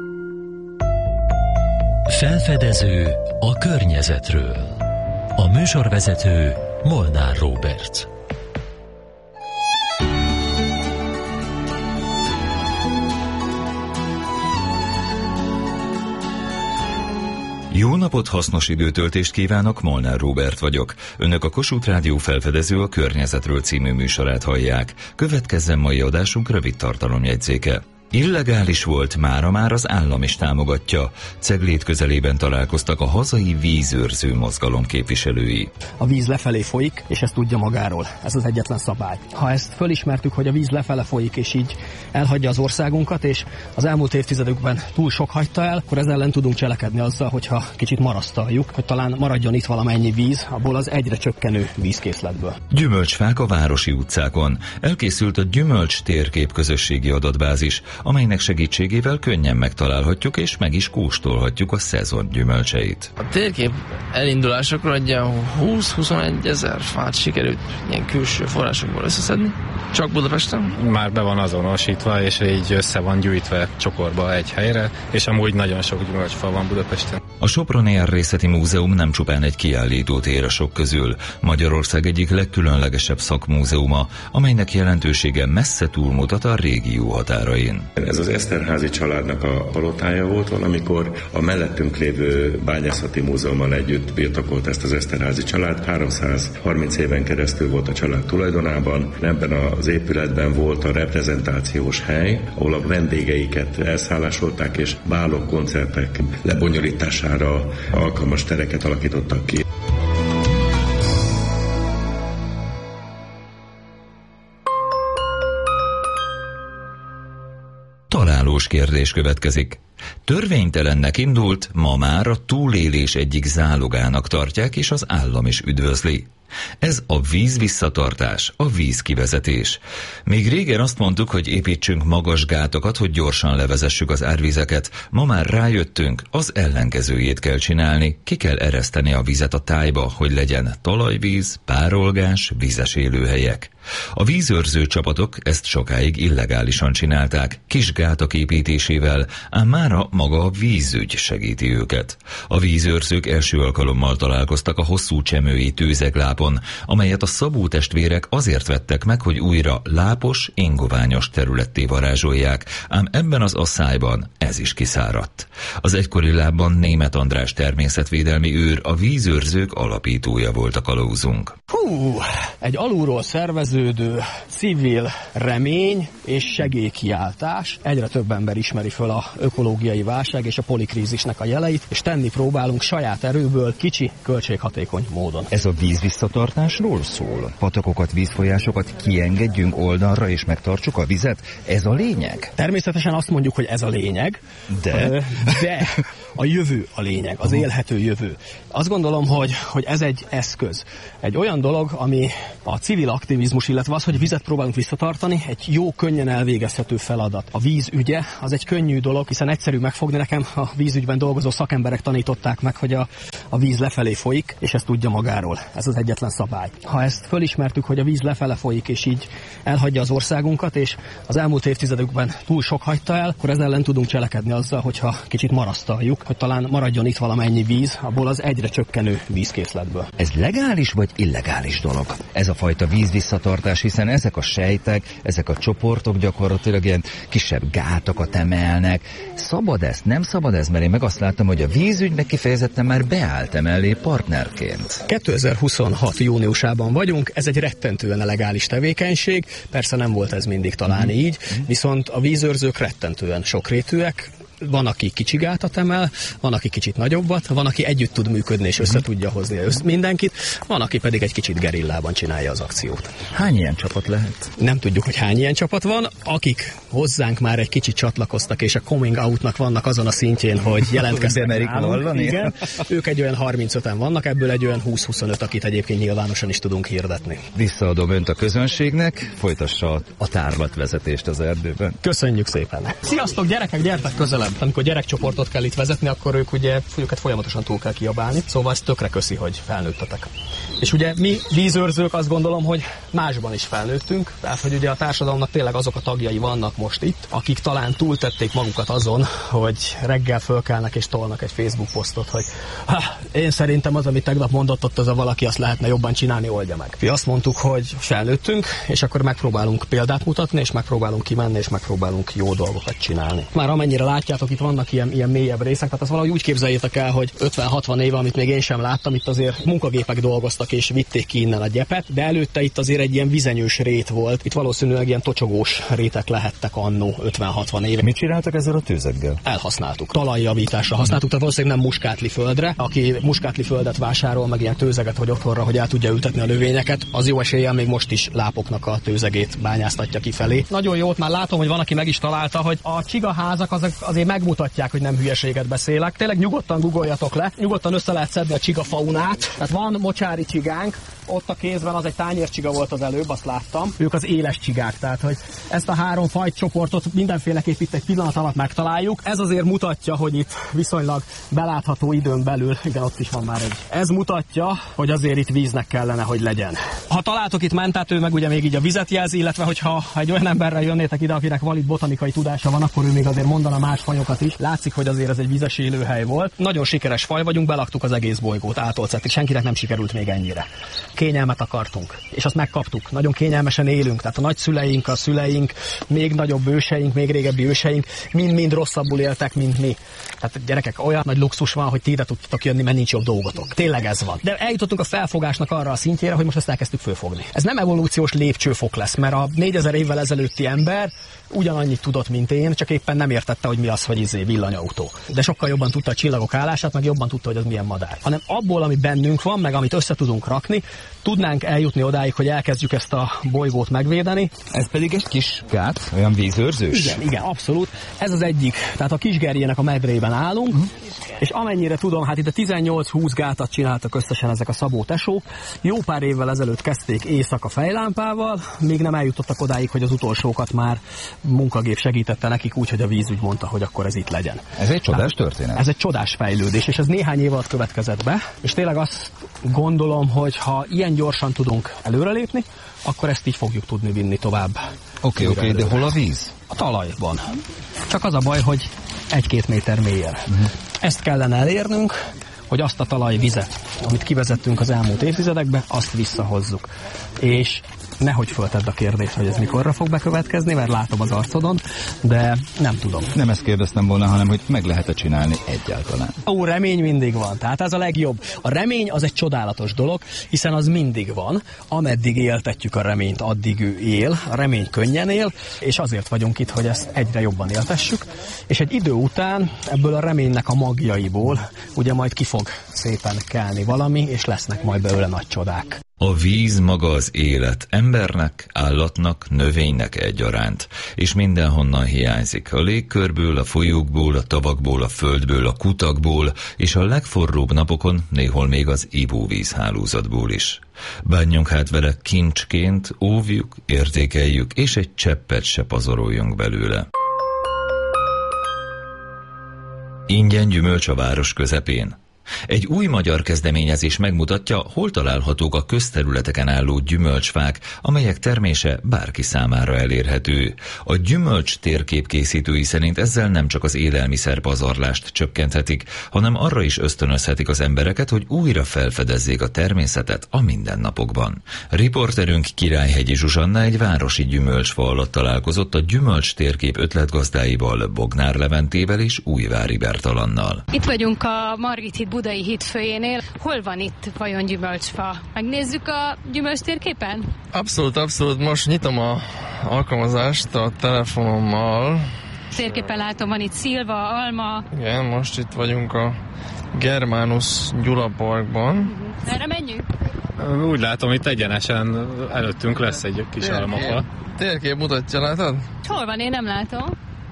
Felfedező a környezetről. A műsorvezető Molnár Róbert. Jó napot, hasznos időtöltést kívánok, Molnár Róbert vagyok. Önök a Kossuth Rádió Felfedező a környezetről című műsorát hallják. Következzen mai adásunk rövid tartalomjegyzéke. Illegális volt, mára már az állam is támogatja. Ceglét közelében találkoztak a hazai vízőrző mozgalom képviselői. A víz lefelé folyik, és ezt tudja magáról. Ez az egyetlen szabály. Ha ezt fölismertük, hogy a víz lefele folyik, és így elhagyja az országunkat, és az elmúlt évtizedekben túl sok hagyta el, akkor ezzel ellen tudunk cselekedni azzal, hogyha kicsit marasztaljuk, hogy talán maradjon itt valamennyi víz, abból az egyre csökkenő vízkészletből. Gyümölcsfák a városi utcákon. Elkészült a Gyümölcs térkép közösségi adatbázis, amelynek segítségével könnyen megtalálhatjuk és meg is kóstolhatjuk a szezon gyümölcseit. A térkép elindulásokra egy húsz-huszonegy ezer fát sikerült ilyen külső forrásokból összeszedni. Csak Budapesten? Már be van azonosítva, és így össze van gyűjtve csokorba egy helyre, és amúgy nagyon sok gyümölcsfa van Budapesten. A Soproni Erdészeti Múzeum nem csupán egy kiállítótér a sok közül. Magyarország egyik legkülönlegesebb szakmúzeuma, amelynek jelentősége messze túlmutat a régió határain. Ez az Eszterházy családnak a palotája volt valamikor, a mellettünk lévő Bányászati Múzeummal együtt birtokolt ezt az Eszterházy család. háromszázharminc éven keresztül volt a család tulajdonában. Ebben az épületben volt a reprezentációs hely, ahol a vendégeiket elszállásolták, és bálok, koncertek lebonyolítására alkalmas tereket alakítottak ki. Találós kérdés következik. Törvénytelennek indult, ma már a túlélés egyik zálogának tartják, és az állam is üdvözli. Ez a víz visszatartás, a vízkivezetés. Még régen azt mondtuk, hogy építsünk magas gátakat, hogy gyorsan levezessük az árvizeket. Ma már rájöttünk, az ellenkezőjét kell csinálni, ki kell ereszteni a vizet a tájba, hogy legyen talajvíz, párolgás, vízes élőhelyek. A vízőrző csapatok ezt sokáig illegálisan csinálták, kis gátak építésével, ám mára maga a vízügy segíti őket. A vízőrzők első alkalommal találkoztak a hosszú csemői tőzeglápon, amelyet a Szabó testvérek azért vettek meg, hogy újra lápos, ingoványos területté varázsolják, ám ebben az asszályban ez is kiszáradt. Az egykori lábban Németh András természetvédelmi őr, a vízőrzők alapítója volt a kalauzunk. Hú, egy alulról szerveződő civil remény és segélykiáltás. Egyre több ember ismeri föl a ökológiai válság és a polikrízisnek a jeleit, és tenni próbálunk saját erőből kicsi, költséghatékony módon. Ez a víz visszatartásról szól? Patakokat, vízfolyásokat kiengedjünk oldalra és megtartsuk a vizet? Ez a lényeg? Természetesen azt mondjuk, hogy ez a lényeg, de, de a jövő a lényeg, az élhető jövő. Azt gondolom, hogy, hogy ez egy eszköz. Egy olyan dolog, ami a civil aktivizmus, illetve az, hogy vizet próbálunk visszatartani, egy jó, könnyen elvégezhető feladat. A víz ügye az egy könnyű dolog, hiszen egyszerű megfogni. Nekem a vízügyben dolgozó szakemberek tanították meg, hogy a, a víz lefelé folyik, és ezt tudja magáról. Ez az egyetlen szabály. Ha ezt fölismertük, hogy a víz lefele folyik, és így elhagyja az országunkat, és az elmúlt évtizedekben túl sok hagyta el, akkor ezzel ellen tudunk cselekedni azzal, hogyha kicsit marasztaljuk, hogy talán maradjon itt valamennyi víz, abból az egyre csökkenő vízkészletből. Ez legális vagy illegális dolog? Ez a fajta víz visszatartás, hiszen ezek a sejtek, ezek a csoportok gyakorlatilag ilyen kisebb gátakat emelnek. Szabad ez? Nem szabad ez? Mert én meg azt láttam, hogy a vízügynek kifejezetten már beállt emellé partnerként. kétezer-huszonhat júniusában vagyunk, ez egy rettentően legális tevékenység, persze nem volt ez mindig talán így, viszont a vízőrzők rettentően sokrétűek, Van, aki kicsi gátat emel, van, aki kicsit nagyobbat, van, aki együtt tud működni és össze tudja hozni össze mindenkit, van, aki pedig egy kicsit gerillában csinálja az akciót. Hány ilyen csapat lehet? Nem tudjuk, hogy hány ilyen csapat van. Akik hozzánk már egy kicsit csatlakoztak, és a coming outnak vannak azon a szintjén, hogy jelentkeznek nálunk. Igen, ők egy olyan harmincöten vannak, ebből egy olyan húsz-huszonöt, akit egyébként nyilvánosan is tudunk hirdetni. Visszaadom önt a közönségnek, folytassa a tárlatvezetést az erdőben. Köszönjük szépen! Sziasztok, gyerekek, gyertek közelebb! Amikor gyerekcsoportot kell itt vezetni, akkor ők ugye őket folyamatosan túl kell kiabálni, szóval ez tökre köszi, hogy felnőttetek. És ugye mi vízőrzők azt gondolom, hogy másban is felnőttünk, tehát hogy ugye a társadalomnak tényleg azok a tagjai vannak most itt, akik talán túltették magukat azon, hogy reggel fölkelnek és tolnak egy Facebook posztot, hogy ha, én szerintem az, amit tegnap mondott ott az a valaki, azt lehetne jobban csinálni, oldja meg. Mi azt mondtuk, hogy felnőttünk, és akkor megpróbálunk példát mutatni, és megpróbálunk kimenni, és megpróbálunk jó dolgokat csinálni. Már amennyire látjátok, itt vannak ilyen, ilyen mélyebb részek, tehát azt valahogy úgy képzeljétek el, hogy ötven-hatvan éve, amit még én sem láttam, itt azért munkagépek dolgoztak és vitték ki innen a gyepet, de előtte itt azért egy ilyen vizenyős rét volt. Itt valószínűleg ilyen tocsogós rétek lehettek annó ötven-hatvan éve. Mit csináltak ezzel a tőzeggel? Elhasználtuk. Talajjavításra használtuk, tehát valószínűleg nem muskátli földre. Aki muskátli földet vásárol, meg ilyen tőzeget, hogy otthonra, hogy el tudja ültetni a növényeket, az jó eséllyel még most is lápoknak a tőzegét bányáztatja kifelé. Nagyon jót már látom, hogy van, aki meg is találta, hogy a csigaházak azok azért megmutatják, hogy nem hülyeséget beszélek. Tényleg nyugodtan googoljatok le, nyugodtan össze lehet szedni a csigafaunát. Tehát van mocsári csigánk, ott a kézben az egy tányércsiga volt az előbb, azt láttam. Ők az éles csigák, tehát hogy ezt a három fajcsoportot mindenféleképp itt egy pillanat alatt megtaláljuk. Ez azért mutatja, hogy itt viszonylag belátható időn belül, igen, ott is van már egy. Ez mutatja, hogy azért itt víznek kellene, hogy legyen. Ha találtok itt mentát, ő meg ugye még így a vizet jelzi, illetve hogyha egy olyan emberrel jönnétek ide, akinek valid botanikai tudása van, akkor ő még azért mondana más fajokat is. Látszik, hogy azért ez egy vizes élőhely volt. Nagyon sikeres faj vagyunk, belaktuk az egész bolygót, átolcettig, senkinek nem sikerült még ennyire. Kényelmet akartunk, és azt megkaptuk. Nagyon kényelmesen élünk, tehát a nagyszüleink, a szüleink, még nagyobb őseink, még régebbi őseink mind-mind rosszabbul éltek, mint mi. Tehát gyerekek, olyan nagy luxus van, hogy ti ide tudtok jönni, mert nincs jobb dolgotok. Tényleg ez van. De eljutottunk a felfogásnak arra a szintjére, hogy most ezt elkezdtük fölfogni. Ez nem evolúciós lépcsőfok lesz, mert a négyezer évvel ezelőtti ember ugyanannyit tudott, mint én, csak éppen nem értette, hogy mi az, hogy izé villanyautó. De sokkal jobban tudta a csillagok állását, meg jobban tudta, hogy az milyen madár. Hanem abból, ami bennünk van, meg amit össze tudunk rakni, tudnánk eljutni odáig, hogy elkezdjük ezt a bolygót megvédeni. Ez pedig egy kis gát, olyan vízőrzős? Igen, igen, abszolút. Ez az egyik. Tehát a Kisgerjének a medrében állunk, uh-huh. és amennyire tudom, hát itt a tizennyolc-húsz gátat csináltak összesen ezek a Szabó tesók. Jó pár évvel ezelőtt kezdték éjszaka fejlámpával, még nem eljutottak odáig, hogy az utolsókat már munkagép segítette nekik úgy, hogy a víz úgy mondta, hogy akkor ez itt legyen. Ez egy csodás történet. Ez egy csodás fejlődés, és ez néhány év alatt következett be, és tényleg azt gondolom, hogy ha ilyen gyorsan tudunk előrelépni, akkor ezt így fogjuk tudni vinni tovább. Oké, okay, oké, okay, de hol a víz? A talajban. Csak az a baj, hogy egy-két méter mélyen. Uh-huh. Ezt kellene elérnünk, hogy azt a talajvizet, amit kivezettünk az elmúlt évtizedekben, azt visszahozzuk. És nehogy föltedd a kérdést, hogy ez mikorra fog bekövetkezni, mert látom az arcodon, de nem tudom. Nem ezt kérdeztem volna, hanem hogy meg lehet-e csinálni egyáltalán. Ó, remény mindig van, tehát ez a legjobb. A remény az egy csodálatos dolog, hiszen az mindig van. Ameddig éltetjük a reményt, addig ő él, a remény könnyen él, és azért vagyunk itt, hogy ezt egyre jobban éltessük. És egy idő után ebből a reménynek a magjaiból ugye majd ki fog szépen kelni valami, és lesznek majd belőle nagy csodák. A víz maga az élet, embernek, állatnak, növénynek egyaránt, és mindenhonnan hiányzik. A légkörből, a folyókból, a tavakból, a földből, a kutakból, és a legforróbb napokon néhol még az ivóvízhálózatból is. Bánjunk hát vele kincsként, óvjuk, értékeljük, és egy cseppet se pazaroljunk belőle. Ingyen gyümölcs a város közepén. Egy új magyar kezdeményezés megmutatja, hol találhatók a közterületeken álló gyümölcsfák, amelyek termése bárki számára elérhető. A gyümölcs térkép készítői szerint ezzel nem csak az élelmiszer pazarlást csökkenthetik, hanem arra is ösztönözhetik az embereket, hogy újra felfedezzék a természetet a mindennapokban. Riporterünk Királyhegyi Zsuzsanna egy városi gyümölcsfa alatt találkozott a gyümölcs térkép ötletgazdáival, Bognár Leventével és Újvári Bertalannal. Itt vagyunk a Margit híd Budai hídfőjénél. Hol van itt vajon gyümölcsfa? Megnézzük a gyümölcs térképen? Abszolút, abszolút. Most nyitom a alkalmazást a telefonommal, térképen látom, van itt szilva, alma. Igen, most itt vagyunk a Germanus Gyula Parkban. Erre menjünk? Úgy látom, itt egyenesen előttünk lesz egy kis almafa. Térkép mutatja, látod? Hol van? Én nem látom.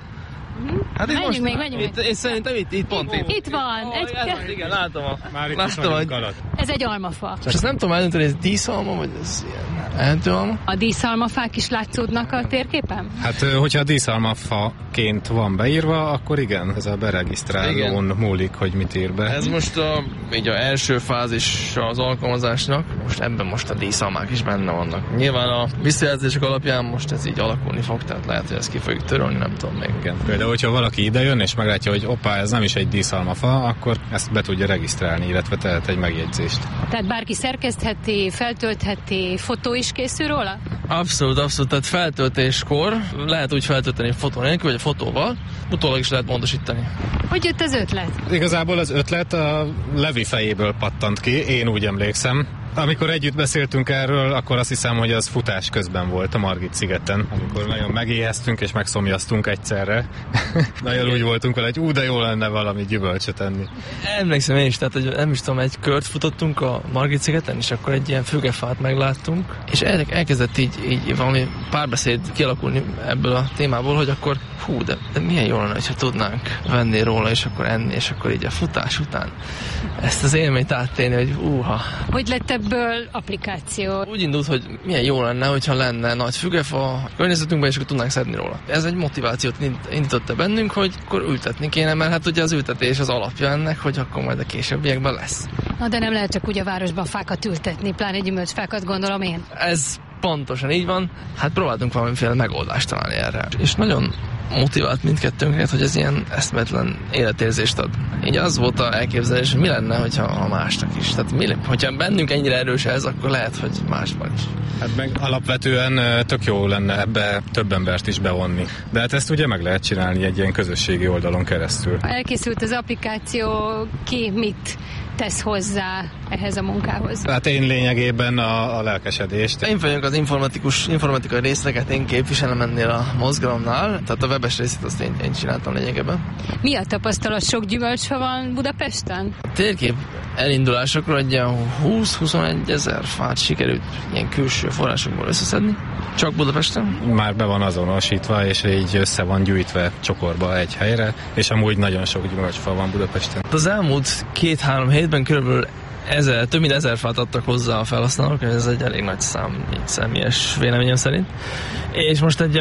Hát menjünk most, még, menjünk itt, még. Én szerintem itt, itt pont itt. Itt van. Oh, egy... ez, igen, látom. A... Már itt látom, vagyunk alatt. Ez egy almafa. És azt nem tudom eldönteni, hogy ez díszalma, vagy ez ilyen ehetőalma? A díszalmafák is látszódnak a térképen? Hát, hogyha a díszalmafaként van beírva, akkor igen, ez a beregisztrálón múlik, hogy mit ír be. Ez most a, így a első fázis az alkalmazásnak, most ebben most a díszalmák is benne vannak. Nyilván a visszajelzések alapján most ez így alakulni fog, tehát lehet, hogy ezt ki fogjuk törölni, nem tudom még. Igen. Például, hogyha valaki idejön és meglátja, hogy oppá, ez nem is egy díszalmafa, akkor ezt be tudja regisztrálni, illetve tehet egy megjegyzést. Tehát bárki szerkesztheti, feltöltheti, fotó is készül róla? Abszolút, abszolút, tehát feltöltéskor lehet úgy feltölteni fotó nélkül, vagy a fotóval, utólag is lehet módosítani. Hogy jött az ötlet? Igazából az ötlet a Levi fejéből pattant ki, én úgy emlékszem. Amikor együtt beszéltünk erről, akkor azt hiszem, hogy az futás közben volt a Margit szigeten, amikor nagyon megéheztünk és megszomjaztunk egyszerre. Nagyon úgy voltunk vele, hogy ú, de jó lenne valami gyümölcsöt enni. Emlékszem én is, tehát hogy nem is tudom, egy kört futottunk a Margit szigeten, és akkor egy ilyen fügefát megláttunk, és el, elkezdett így, így valami párbeszéd kialakulni ebből a témából, hogy akkor hú, de, de milyen jó lenne, ha tudnánk venni róla, és akkor enni, és akkor így a futás után ezt az élményt áttélni, hogy úha. Hogy lett ebből applikáció? Úgy indult, hogy milyen jó lenne, hogyha lenne nagy fügefa a környezetünkben, és akkor tudnánk szedni róla. Ez egy motivációt indította bennünk, hogy akkor ültetni kéne, mert hát ugye az ültetés az alapja ennek, hogy akkor majd a későbbiekben lesz. Na de nem lehet csak úgy a városban fákat ültetni, pláne gyümölcsfákat, gondolom én. Ez pontosan így van. Hát próbáltunk valamiféle megoldást találni erre. És nagyon motivált mindkettőnket, hogy ez ilyen eszmetlen életérzést ad. Így az volt az elképzelés, hogy mi lenne, hogyha a másnak is. Tehát mi, hogyha bennünk ennyire erős ez, akkor lehet, hogy másban is. Hát meg alapvetően tök jó lenne ebbe több embert is bevonni. De hát ezt ugye meg lehet csinálni egy ilyen közösségi oldalon keresztül. Elkészült az applikáció, ki mit tesz hozzá ehhez a munkához? Hát én lényegében a, a lelkesedést. Én vagyok az informatikus, informatikai részleget, én képviselem ennél a mozgalomnál, tehát a webes részét azt én, én csináltam lényegében. Mi a tapasztalat? Sok gyümölcsfa van Budapesten? A térkép elindulásokra egy húsz-huszonegy ezer fát sikerült ilyen külső forrásokból összeszedni. Csak Budapesten? Már be van azonosítva, és így össze van gyűjtve csokorba egy helyre, és amúgy nagyon sok gyümölcsfa van Budapesten. Az elmúlt két-három hétben körülbelül ezer, több mint ezer fát adtak hozzá a felhasználók, ez egy elég nagy szám, így személyes véleményem szerint. És most egy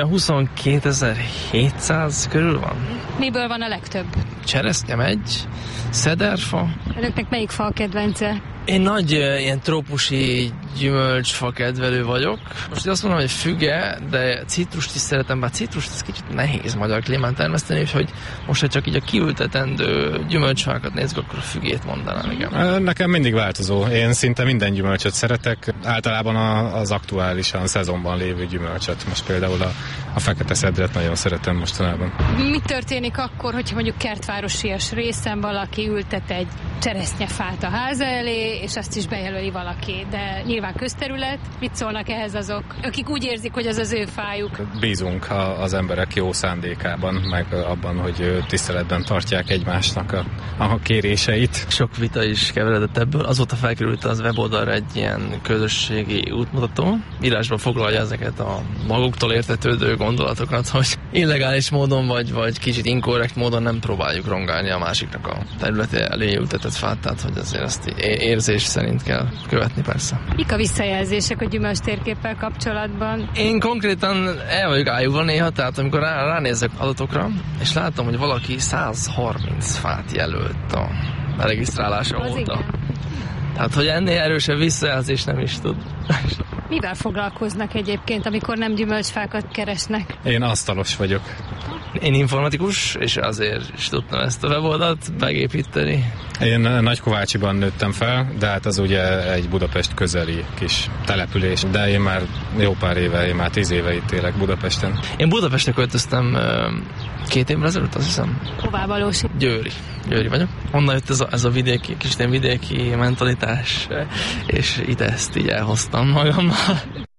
huszonkétezer-hétszáz körül van. Miből van a legtöbb? Cseresznye megy, szederfa. Önöknek melyik fa a kedvence? Én nagy uh, ilyen trópusi gyümölcsfa kedvelő vagyok. Most azt mondom, hogy füge, de citrust is szeretem, bár citrust ez kicsit nehéz magyar klímán termeszteni, úgyhogy most, ha csak így a kiültetendő gyümölcsfákat nézzük, akkor a fügét mondanám, igen. Nekem mindig változó. Én szinte minden gyümölcsöt szeretek. Általában a, az aktuálisan szezonban lévő gyümölcsöt. Most például a, a fekete szedret nagyon szeretem mostanában. Mi történik akkor, hogyha mondjuk kertvárosias részen valaki ültet egy cseresznyefát a háza elé, és azt is bejelöli valaki, de nyilván közterület. Mit szólnak ehhez azok, akik úgy érzik, hogy az az ő fájuk? Bízunk az emberek jó szándékában, meg abban, hogy tiszteletben tartják egymásnak a, a kéréseit. Sok vita is keveredett ebből. Azóta felkerült az weboldalra egy ilyen közösségi útmutató. Írásban foglalja ezeket a maguktól értetődő gondolatokat, hogy illegális módon, vagy, vagy kicsit inkorrekt módon nem próbáljuk rongálni a másiknak a területe elé ültetett fát, tehát hogy azért ezt érzés szerint kell követni persze. Mik a visszajelzések a gyümölcs térképpel kapcsolatban? Én konkrétan el vagyok ájúval néha, tehát amikor rá, ránézek adatokra, és látom, hogy valaki száz harminc fát jelölt a regisztrálása az óta. Igen. Tehát, hogy ennél erősebb visszajelzés nem is tud. Mivel foglalkoznak egyébként, amikor nem gyümölcsfákat keresnek? Én asztalos vagyok. Én informatikus, és azért is tudtam ezt a weboldalt megépíteni. Én Nagykovácsiban nőttem fel, de hát az ugye egy Budapest közeli kis település, de én már jó pár éve, én már tíz éve itt élek Budapesten. Én Budapestre költöztem két évre ezelőtt, azt hiszem. Hová valósi? Győri. Győri vagyok. Onnan jött ez a, ez a vidéki, kis ilyen vidéki mentalitás, és ide ezt így elhoztam magammal.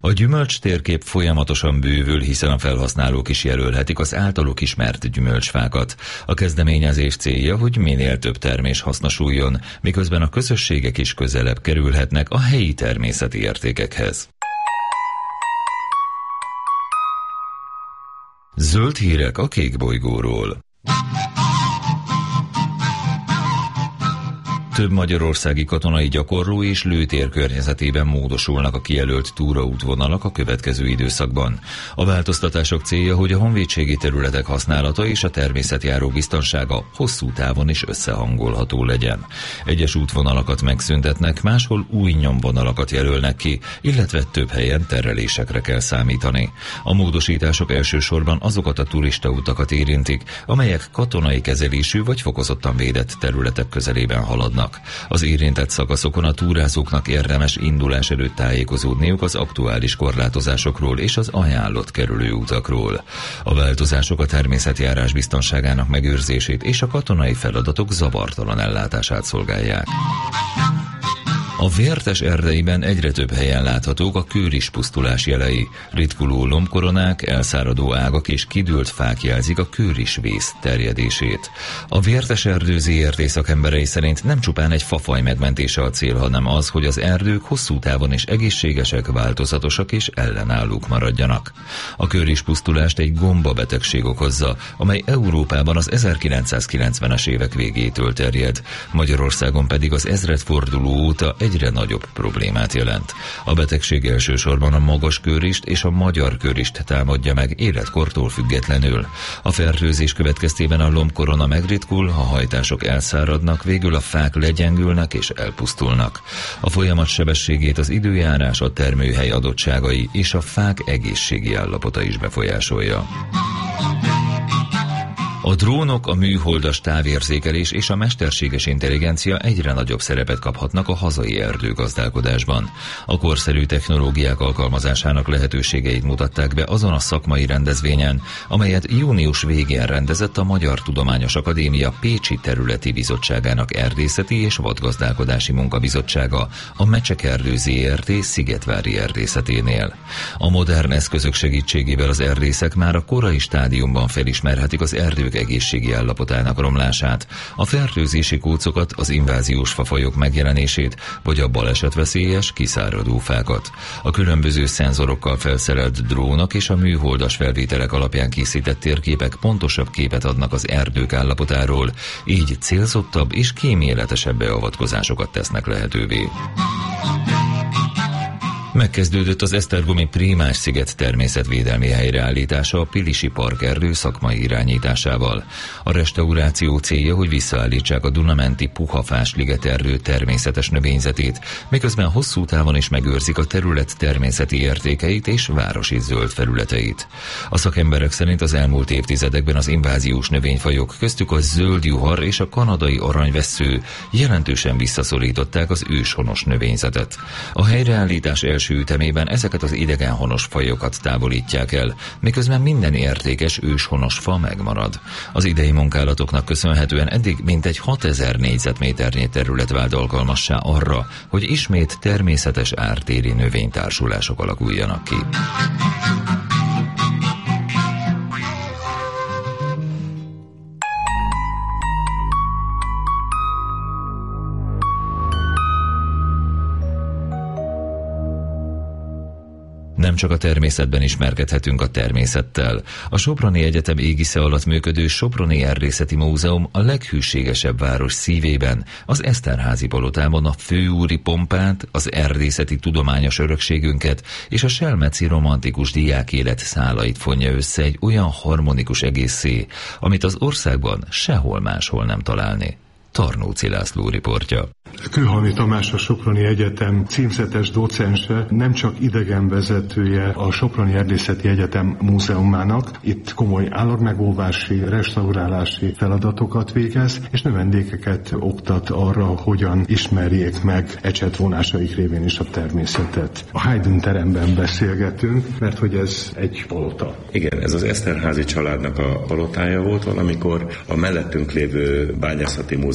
A gyümölcs térkép folyamatosan bővül, hiszen a felhasználók is jelölhetik az általuk ismert gyümölcsfákat. A kezdeményezés célja, hogy minél több termés hasznosuljon, miközben a közösségek is közelebb kerülhetnek a helyi természeti értékekhez. Zöld hírek a kék bolygóról. Több magyarországi katonai gyakorló és lőtér környezetében módosulnak a kijelölt túraútvonalak a következő időszakban. A változtatások célja, hogy a honvédségi területek használata és a természetjáró biztonsága hosszú távon is összehangolható legyen. Egyes útvonalakat megszüntetnek, máshol új nyomvonalakat jelölnek ki, illetve több helyen terelésekre kell számítani. A módosítások elsősorban azokat a turistautakat érintik, amelyek katonai kezelésű vagy fokozottan védett területek közelében haladnak. Az érintett szakaszokon a túrázóknak érdemes indulás előtt tájékozódniuk az aktuális korlátozásokról és az ajánlott kerülőutakról. A változások a természetjárás biztonságának megőrzését és a katonai feladatok zavartalan ellátását szolgálják. A Vértes erdeiben egyre több helyen láthatók a kőrispusztulás jelei. Ritkuló lombkoronák, elszáradó ágak és kidőlt fák jelzik a kőrisvész terjedését. A Vértes erdő zé er té szakemberei szerint nem csupán egy fafaj megmentése a cél, hanem az, hogy az erdők hosszú távon is egészségesek, változatosak és ellenállók maradjanak. A kőrispusztulást egy gombabetegség okozza, amely Európában az ezerkilencszázkilencvenes évek végétől terjed, Magyarországon pedig az ezredforduló óta egyre nagyobb problémát jelent. A betegség elsősorban a magas kőrist és a magyar kőrist támadja meg életkortól függetlenül. A fertőzés következtében a lombkorona megritkul, a hajtások elszáradnak, végül a fák legyengülnek és elpusztulnak. A folyamat sebességét az időjárás, a termőhely adottságai és a fák egészségi állapota is befolyásolja. A drónok, a műholdas távérzékelés és a mesterséges intelligencia egyre nagyobb szerepet kaphatnak a hazai erdőgazdálkodásban. A korszerű technológiák alkalmazásának lehetőségeit mutatták be azon a szakmai rendezvényen, amelyet június végén rendezett a Magyar Tudományos Akadémia Pécsi Területi Bizottságának Erdészeti és Vadgazdálkodási Munkabizottsága, a Mecsekerdő zé er té Szigetvári erdészeténél. A modern eszközök segítségével az erdészek már a korai stádiumban felismerhetik az erdők egészségi állapotának romlását, a fertőzési kócokat, az inváziós fafajok megjelenését, vagy a balesetveszélyes, kiszáradó fákat. A különböző szenzorokkal felszerelt drónok és a műholdas felvételek alapján készített térképek pontosabb képet adnak az erdők állapotáról, így célzottabb és kíméletesebb beavatkozásokat tesznek lehetővé. Megkezdődött az Esztergomi Prímás-sziget természetvédelmi helyreállítása a Pilisi Parkerdő szakmai irányításával. A restauráció célja, hogy visszaállítsák a Dunamenti Puhafás ligeterdő természetes növényzetét, miközben hosszú távon is megőrzik a terület természeti értékeit és városi zöld felületeit. A szakemberek szerint az elmúlt évtizedekben az inváziós növényfajok, köztük a zöld juhar és a kanadai aranyvessző jelentősen visszaszorították az őshonos növényzetet. A helyreállítás első ütemében ezeket az idegenhonos fajokat távolítják el, miközben minden értékes őshonos fa megmarad. Az idei munkálatoknak köszönhetően eddig mintegy hatezer négyzetméternyi terület vált alkalmassá arra, hogy ismét természetes ártéri növénytársulások alakuljanak ki. Nem csak a természetben ismerkedhetünk a természettel. A Soproni Egyetem égisze alatt működő Soproni Erdészeti Múzeum a leghűségesebb város szívében, az Eszterházy palotában a főúri pompát, az erdészeti tudományos örökségünket és a selmeci romantikus diákélet szálait fonja össze egy olyan harmonikus egészé, amit az országban sehol máshol nem találni. Tarnóci László riportja. Kőhalmi Tamás, a Soproni Egyetem címzetes docense, nem csak idegenvezetője a Soproni Erdészeti Egyetem múzeumának, itt komoly állatmegóvási, restaurálási feladatokat végez, és növendékeket oktat arra, hogyan ismerjék meg ecsetvonásaik révén is a természetet. A Haydn teremben beszélgetünk, mert hogy ez egy palota. Igen, ez az Eszterházy családnak a palotája volt valamikor, a mellettünk lévő bányászati múzeum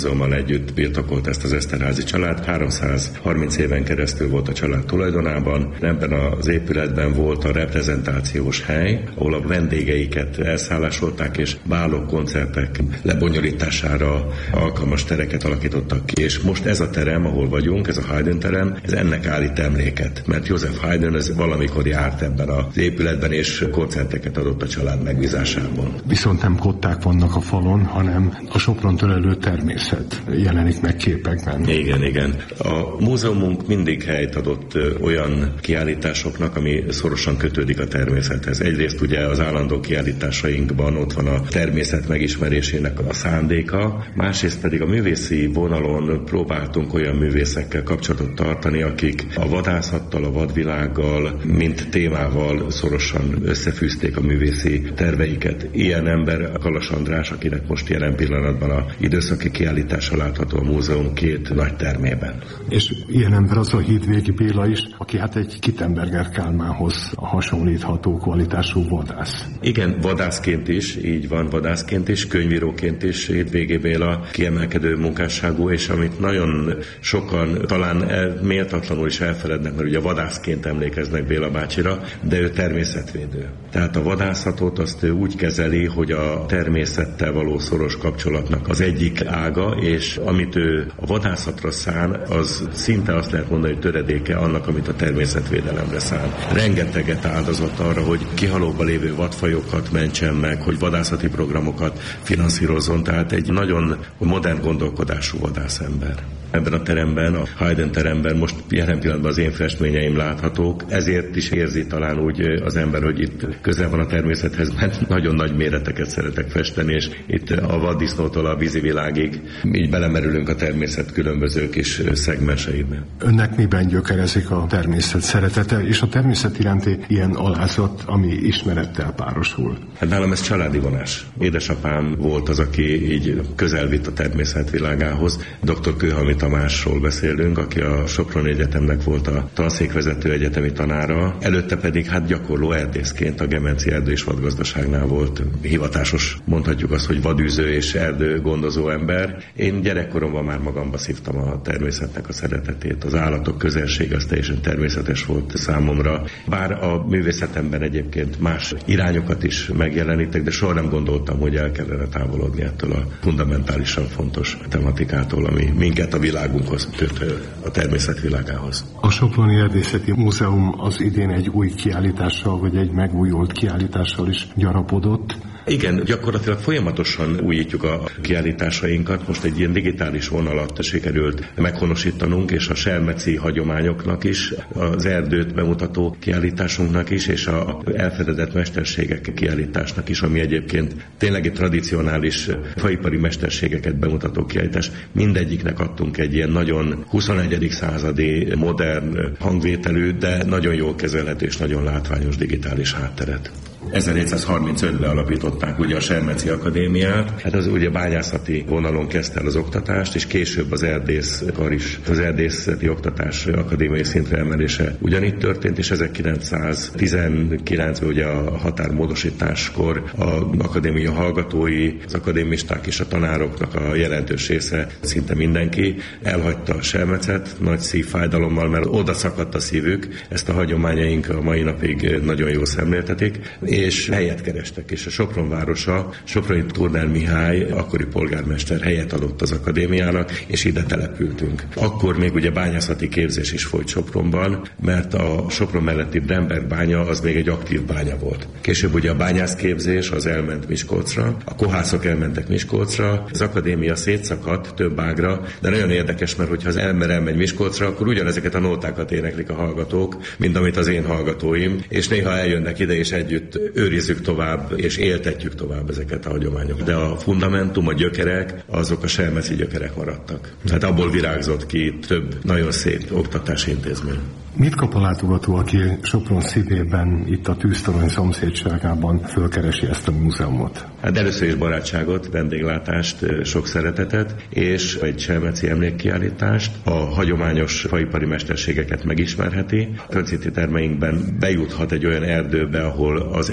Múzeummal együtt birtokolt ezt az Eszterházy család. háromszázharminc éven keresztül volt a család tulajdonában. Ebben az épületben volt a reprezentációs hely, ahol a vendégeiket elszállásolták, és bálok, koncertek lebonyolítására alkalmas tereket alakítottak ki. És most ez a terem, ahol vagyunk, ez a Haydn terem, ez ennek állít emléket, mert József Haydn ez valamikor járt ebben az épületben, és koncerteket adott a család megbízásában. Viszont nem kották vannak a falon, hanem a Soprontól elő természet jelenik meg képekben. Igen, igen. A múzeumunk mindig helyt adott olyan kiállításoknak, ami szorosan kötődik a természethez. Egyrészt ugye az állandó kiállításainkban ott van a természet megismerésének a szándéka, másrészt pedig a művészi vonalon próbáltunk olyan művészekkel kapcsolatot tartani, akik a vadászattal, a vadvilággal, mint témával szorosan összefűzték a művészi terveiket. Ilyen ember Kalas András, akinek most jelen pillanatban a időszaki kiállítása látható a múzeum két nagy termében. És ilyen ember az a Hídvégi Béla is, aki hát egy Kittenberger Kálmánhoz hasonlítható kvalitású vadász. Igen, vadászként is, így van, vadászként is, könyvíróként is Hídvégi Béla kiemelkedő munkásságú, és amit nagyon sokan talán el, méltatlanul is elfelednek, mert ugye vadászként emlékeznek Béla bácsira, de ő természetvédő. Tehát a vadászatot azt ő úgy kezeli, hogy a természettel való szoros kapcsolatnak az egyik ága, és amit ő a vadászatra szán, az szinte azt lehet mondani, hogy töredéke annak, amit a természetvédelemre szán. Rengeteget áldozott arra, hogy kihalóba lévő vadfajokat mentsen meg, hogy vadászati programokat finanszírozzon, tehát egy nagyon modern gondolkodású vadászember. Ebben a teremben, a Haydn teremben most jelen pillanatban az én festményeim láthatók, ezért is érzi talán úgy az ember, hogy itt közel van a természethez, mert nagyon nagy méreteket szeretek festeni, és itt a vaddisznótól a vízi világig így belemerülünk a természet különböző kis szegmenseiben. Önnek miben gyökerezik a természet szeretete, és a természet iránti ilyen alázat, ami ismerettel párosul? Hát nálam ez családi vonás. Édesapám volt az, aki így közel vitt a természet világához. doktor Kőhalmi Tamásról beszélünk, aki a Soproni Egyetemnek volt a tanszékvezető egyetemi tanára, előtte pedig hát gyakorló erdészként a Gemenci Erdő- és Vadgazdaságnál volt hivatásos, mondhatjuk azt, hogy vadűző és erdő gondozó ember. Én gyerekkoromban már magamba szívtam a természetnek a szeretetét, az állatok közelség az teljesen természetes volt számomra. Bár a művészetemben egyébként más irányokat is megjelenítek, de soha nem gondoltam, hogy el kellene távolodni ettől a fundamentálisan fontos tematikától, ami minket a világunkhoz köt, a természet világához. A Soproni Erdészeti Múzeum az idén egy új kiállítással, vagy egy megújult kiállítással is gyarapodott. Igen, gyakorlatilag folyamatosan újítjuk a kiállításainkat. Most egy ilyen digitális vonalat sikerült meghonosítanunk, és a selmeci hagyományoknak is, az erdőt bemutató kiállításunknak is, és a elfedezett mesterségek kiállításnak is, ami egyébként tényleg egy tradicionális faipari mesterségeket bemutató kiállítás. Mindegyiknek adtunk egy ilyen nagyon huszonegyedik századi, modern hangvételű, de nagyon jól kezelhető és nagyon látványos digitális hátteret. ezerhétszázharmincötben alapították ugye a Selmeci Akadémiát, hát az ugye bányászati vonalon kezdte el az oktatást, és később az erdészkar is, az erdészeti oktatás akadémiai szintre emelése ugyanitt történt, és ezerkilencszáztizenkilencben ugye a határmódosításkor az akadémia hallgatói, az akadémisták és a tanároknak a jelentős része, szinte mindenki elhagyta a Selmecet nagy szívfájdalommal, mert oda szakadt a szívük, ezt a hagyományaink a mai napig nagyon jól szemléltetik, és helyet kerestek, és a Sopron városa, Soproni Turner Mihály, akkori polgármester helyet adott az akadémiának, és ide települtünk. Akkor még ugye bányászati képzés is folyt Sopronban, mert a Sopron melletti Bremberg bánya az még egy aktív bánya volt. Később ugye a bányászképzés az elment Miskolcra, a kohászok elmentek Miskolcra, az akadémia szétszakadt több ágra, de nagyon érdekes, mert hogyha az ember elmegy Miskolcra, akkor ugyanezeket a nótákat éneklik a hallgatók, mint amit az én hallgatóim, és néha eljönnek ide, és együtt őrizzük tovább, és éltetjük tovább ezeket a hagyományokat. De a fundamentum, a gyökerek, azok a selmeci gyökerek maradtak. Tehát abból virágzott ki több nagyon szép oktatási intézmény. Mit kap a látogató, aki Sopron szívében, itt a tűztorony szomszédságában fölkeresi ezt a múzeumot? Hát először is barátságot, vendéglátást, sok szeretetet, és egy selmeci emlékkiállítást, a hagyományos faipari mesterségeket megismerheti. A Könciti termeinkben bejuthat egy olyan erdőbe, ahol az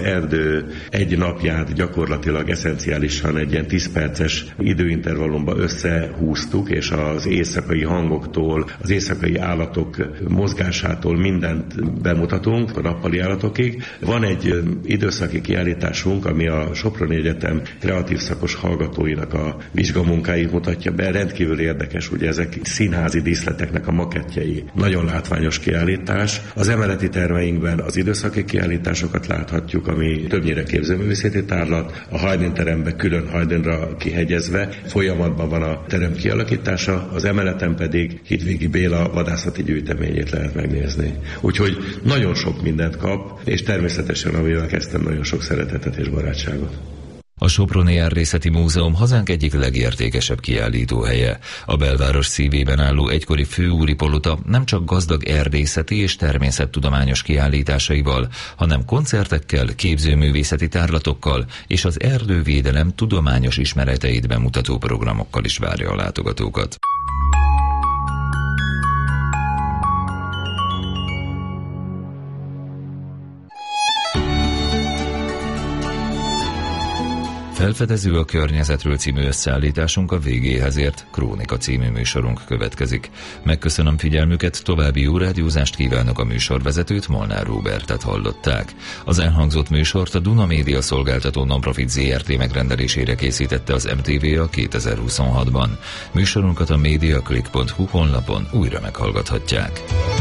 erdő egy napját gyakorlatilag eszenciálisan egy ilyen tíz perces időintervallumba összehúztuk, és az éjszakai hangoktól, az éjszakai állatok mozgásától mindent bemutatunk, a nappali állatokig. Van egy időszaki kiállításunk, ami a Soproni Egyetem kreatív szakos hallgatóinak a vizsgamunkáit mutatja be. Rendkívül érdekes, ugye ezek színházi díszleteknek a makettjei. Nagyon látványos kiállítás. Az emeleti termeinkben az időszaki kiállításokat láthatjuk, ami többnyire képzőművészeti tárlat, a Haydn teremben külön Haydnra kihegyezve folyamatban van a terem kialakítása, az emeleten pedig Hidvégi Béla vadászati gyűjteményét lehet megnézni. Úgyhogy nagyon sok mindent kap, és természetesen, amivel kezdtem, nagyon sok szeretetet és barátságot. A Soproni Erdészeti Múzeum hazánk egyik legértékesebb kiállítóhelye. A belváros szívében álló egykori főúri palota nem csak gazdag erdészeti és természettudományos kiállításaival, hanem koncertekkel, képzőművészeti tárlatokkal és az erdővédelem tudományos ismereteit bemutató programokkal is várja a látogatókat. Felfedező a környezetről című összeállításunk a végéhez ért, Krónika című műsorunk következik. Megköszönöm figyelmüket, további jó rádiózást kívánok, a műsorvezetőt, Molnár Róbertet hallották. Az elhangzott műsort a Duna Média Szolgáltató Nonprofit zé er té megrendelésére készítette az em té vé a kétezer-huszonhatban. Műsorunkat a mediaclick pont hu honlapon újra meghallgathatják.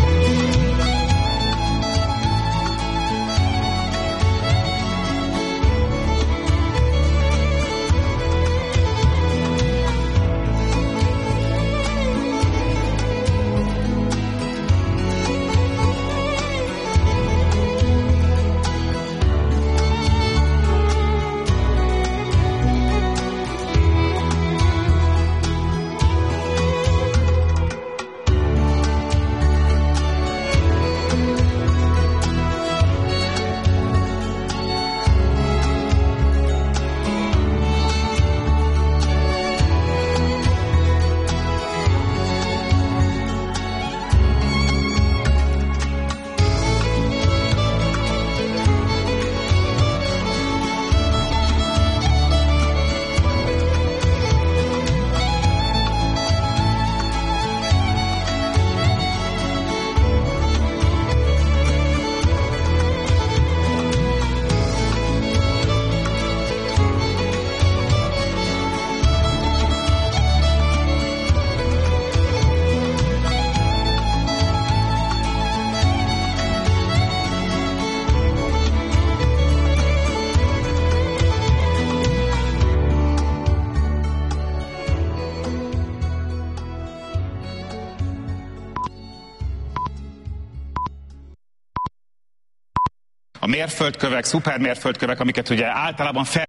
A mérföldkövek, szupermérföldkövek, amiket ugye általában fel...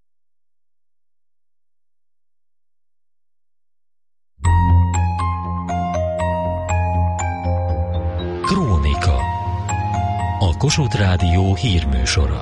Krónika. A Kossuth Rádió hírműsora.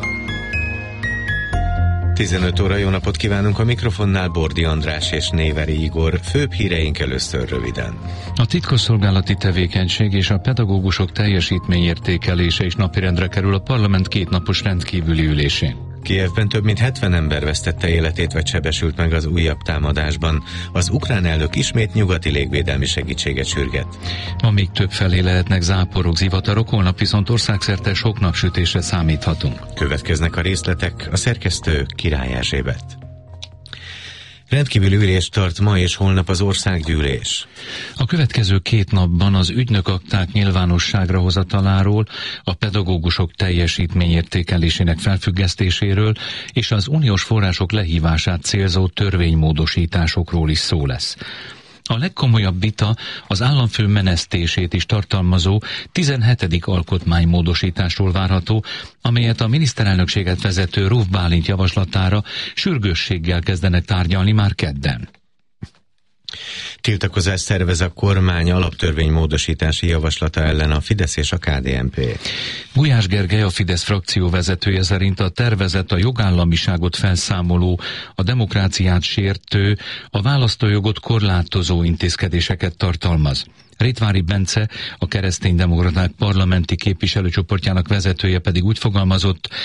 tizenöt óra, jó napot kívánunk, a mikrofonnál Bordi András és Néveri Igor. Főbb híreink először röviden. A titkosszolgálati tevékenység és a pedagógusok teljesítményértékelése is napirendre kerül a parlament kétnapos rendkívüli ülésén. Kijevben több mint hetven ember vesztette életét vagy sebesült meg az újabb támadásban. Az ukrán elnök ismét nyugati légvédelmi segítséget sürget. Ma még több felé lehetnek záporok, zivatarok, holnap viszont országszerte sok napsütésre számíthatunk. Következnek a részletek, a szerkesztő Király Erzsébet. Rendkívüli ülést tart ma és holnap az országgyűlés. A következő két napban az ügynökakták nyilvánosságra hozataláról, a pedagógusok teljesítményértékelésének felfüggesztéséről és az uniós források lehívását célzó törvénymódosításokról is szó lesz. A legkomolyabb vita az államfő menesztését is tartalmazó tizenhetedik alkotmánymódosításról várható, amelyet a miniszterelnökséget vezető Ruf Bálint javaslatára sürgősséggel kezdenek tárgyalni már kedden. Tiltakozást szervez a kormány alaptörvénymódosítási javaslata ellen a Fidesz és a ká dé en pé. Gulyás Gergely, a Fidesz frakció vezetője szerint a tervezet a jogállamiságot felszámoló, a demokráciát sértő, a választójogot korlátozó intézkedéseket tartalmaz. Rétvári Bence, a Kereszténydemokraták parlamenti képviselőcsoportjának vezetője pedig úgy fogalmazott,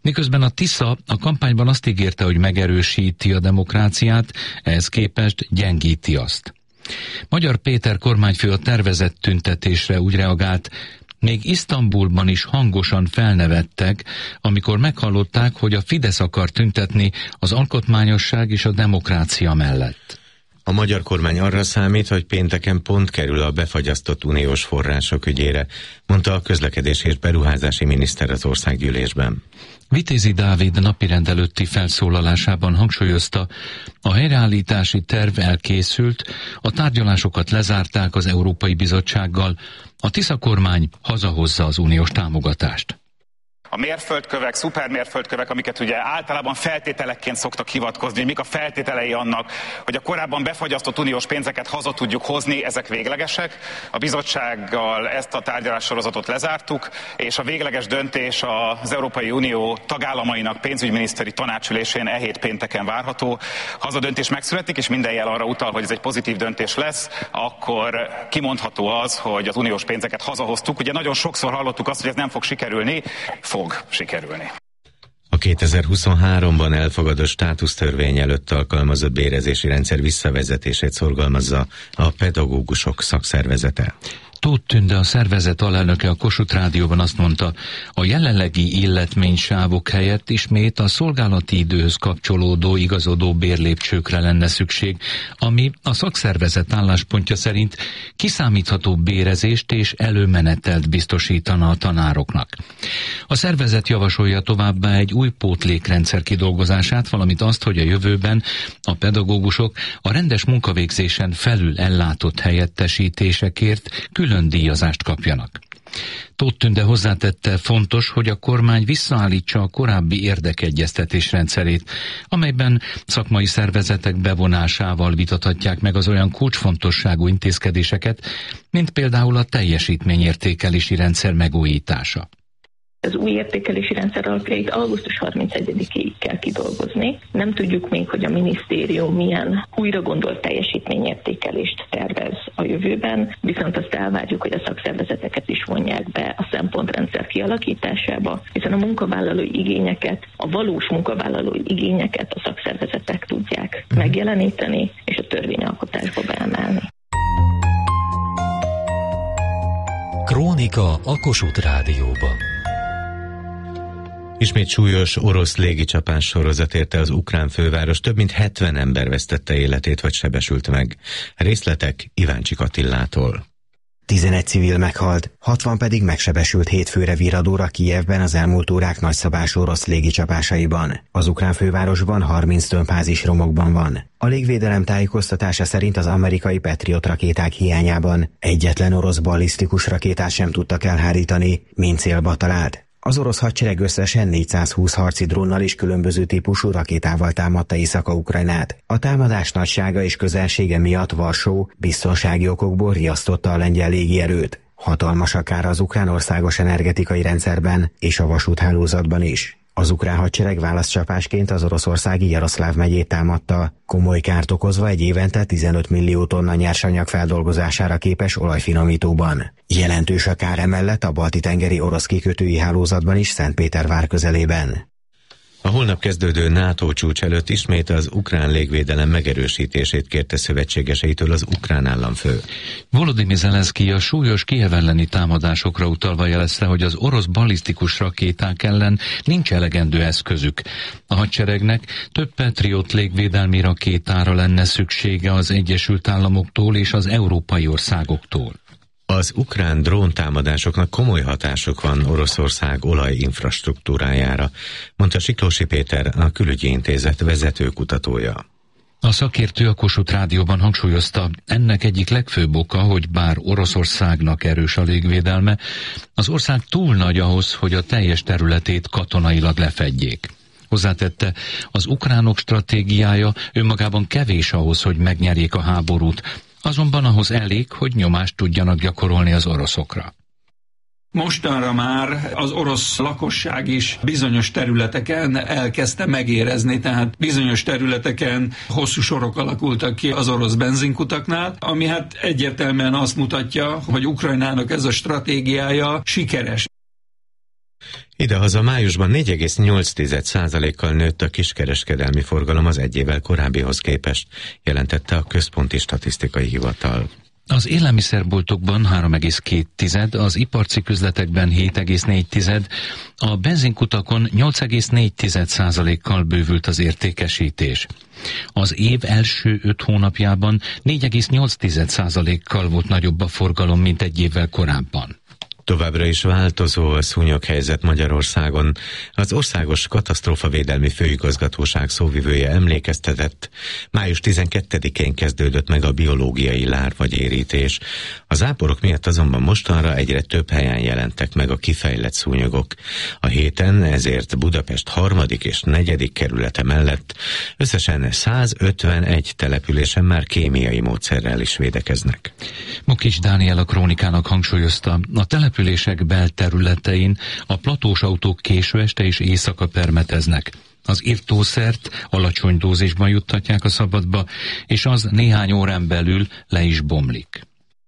Miközben a Tisza a kampányban azt ígérte, hogy megerősíti a demokráciát, ehhez képest gyengíti azt. Magyar Péter kormányfő a tervezett tüntetésre úgy reagált, még Isztambulban is hangosan felnevettek, amikor meghallották, hogy a Fidesz akar tüntetni az alkotmányosság és a demokrácia mellett. A magyar kormány arra számít, hogy pénteken pont kerül a befagyasztott uniós források ügyére, mondta a közlekedési és beruházási miniszter az országgyűlésben. Vitézi Dávid napirend előtti felszólalásában hangsúlyozta, a helyreállítási terv elkészült, a tárgyalásokat lezárták az Európai Bizottsággal, a Tisza kormány hazahozza az uniós támogatást. A mérföldkövek, szupermérföldkövek, amiket ugye általában feltételekként szoktak hivatkozni, hogy mik a feltételei annak, hogy a korábban befagyasztott uniós pénzeket haza tudjuk hozni, ezek véglegesek. A bizottsággal ezt a tárgyalássorozatot lezártuk, és a végleges döntés az Európai Unió tagállamainak pénzügyminiszteri tanácsülésén e hét pénteken várható. Ha az a döntés megszületik, és minden jel arra utal, hogy ez egy pozitív döntés lesz, akkor kimondható az, hogy az uniós pénzeket hazahoztuk. Ugye nagyon sokszor hallottuk azt, hogy ez nem fog sikerülni, fog sikerülni. A kétezer-huszonháromban elfogadott státusztörvény előtt alkalmazott bérezési rendszer visszavezetését szorgalmazza a pedagógusok szakszervezete. Tóth Tünde, a szervezet alelnöke a Kossuth Rádióban azt mondta, a jelenlegi illetménysávok helyett ismét a szolgálati időhöz kapcsolódó igazodó bérlépcsőkre lenne szükség, ami a szakszervezet álláspontja szerint kiszámítható bérezést és előmenetelt biztosítana a tanároknak. A szervezet javasolja továbbá egy új pótlékrendszer kidolgozását, valamint azt, hogy a jövőben a pedagógusok a rendes munkavégzésen felül ellátott helyettesítésekért külön díjazást kapjanak. Tóth Tünde hozzátette, fontos, hogy a kormány visszaállítsa a korábbi érdekegyeztetés rendszerét, amelyben szakmai szervezetek bevonásával vitathatják meg az olyan kulcsfontosságú intézkedéseket, mint például a teljesítményértékelési rendszer megújítása. Az új értékelési rendszer alapjait augusztus harmincegyedikéig kell kidolgozni. Nem tudjuk még, hogy a minisztérium milyen újra gondolt teljesítményértékelést tervez a jövőben, viszont azt elvárjuk, hogy a szakszervezeteket is vonják be a szempontrendszer kialakításába, hiszen a munkavállalói igényeket, a valós munkavállalói igényeket a szakszervezetek tudják megjeleníteni és a törvényalkotásba beemelni. Krónika a Kossuth Rádióban. Ismét súlyos orosz légicsapás sorozat érte az ukrán főváros, több mint hetven ember vesztette életét vagy sebesült meg. Részletek Iváncsik Attilától. tizenegy civil meghalt, hatvan pedig megsebesült hétfőre virradóra Kijevben az elmúlt órák nagyszabású orosz légicsapásaiban. Az ukrán fővárosban harminc tömbházis romokban van. A légvédelem tájékoztatása szerint az amerikai Patriot rakéták hiányában egyetlen orosz ballisztikus rakétát sem tudtak elhárítani, mint célba talált. Az orosz hadsereg összesen négyszázhúsz harci drónnal és különböző típusú rakétával támadta Észak-Ukrajnát. A támadás nagysága és közelsége miatt Varsó biztonsági okokból riasztotta a lengyel légierőt. Hatalmas akár az ukrán országos energetikai rendszerben és a vasúthálózatban is. Az ukrán hadsereg válaszcsapásként az oroszországi Jaroszláv megyét támadta, komoly kárt okozva egy évente tizenöt millió tonna nyersanyag feldolgozására képes olajfinomítóban. Jelentős a kár emellett a balti-tengeri orosz kikötői hálózatban is Szentpétervár közelében. A holnap kezdődő NATO csúcs előtt ismét az ukrán légvédelem megerősítését kérte szövetségeseitől az ukrán államfő. Volodymyr Zelenszky a súlyos Kijev elleni támadásokra utalva jelezte, hogy az orosz ballisztikus rakéták ellen nincs elegendő eszközük. A hadseregnek több Patriot légvédelmi rakétára lenne szüksége az Egyesült Államoktól és az európai országoktól. Az ukrán dróntámadásoknak komoly hatásuk van Oroszország olajinfrastruktúrájára, mondta Siklósi Péter, a Külügyi Intézet vezető kutatója. A szakértő a Kossuth Rádióban hangsúlyozta, ennek egyik legfőbb oka, hogy bár Oroszországnak erős a légvédelme, az ország túl nagy ahhoz, hogy a teljes területét katonailag lefedjék. Hozzátette, az ukránok stratégiája önmagában kevés ahhoz, hogy megnyerjék a háborút, azonban ahhoz elég, hogy nyomást tudjanak gyakorolni az oroszokra. Mostanra már az orosz lakosság is bizonyos területeken elkezdte megérezni, tehát bizonyos területeken hosszú sorok alakultak ki az orosz benzinkutaknál, ami hát egyértelműen azt mutatja, hogy Ukrajnának ez a stratégiája sikeres. Idehaza májusban négy egész nyolc százalékkal nőtt a kiskereskedelmi forgalom az egy évvel korábbihoz képest, jelentette a Központi Statisztikai Hivatal. Az élelmiszerboltokban három egész két, az iparcik üzletekben hét egész négy, a benzinkutakon nyolc egész négy százalékkal bővült az értékesítés. Az év első öt hónapjában négy egész nyolc százalékkal volt nagyobb a forgalom, mint egy évvel korábban. Továbbra is változó a szúnyoghelyzet Magyarországon. Az Országos Katasztrófavédelmi Főigazgatóság szóvivője emlékeztetett, május tizenkettedikén kezdődött meg a biológiai lárvagyérítés. A záporok miatt azonban mostanra egyre több helyen jelentek meg a kifejlett szúnyogok. A héten ezért Budapest harmadik és negyedik kerülete mellett összesen százötvenegy településen már kémiai módszerrel is védekeznek. Mokics Dániel a Krónikának hangsúlyozta, a települések települések belterületein a platós autók késő este és éjszaka permeteznek. Az irtószert alacsony dózisban juttatják a szabadba, és az néhány órán belül le is bomlik.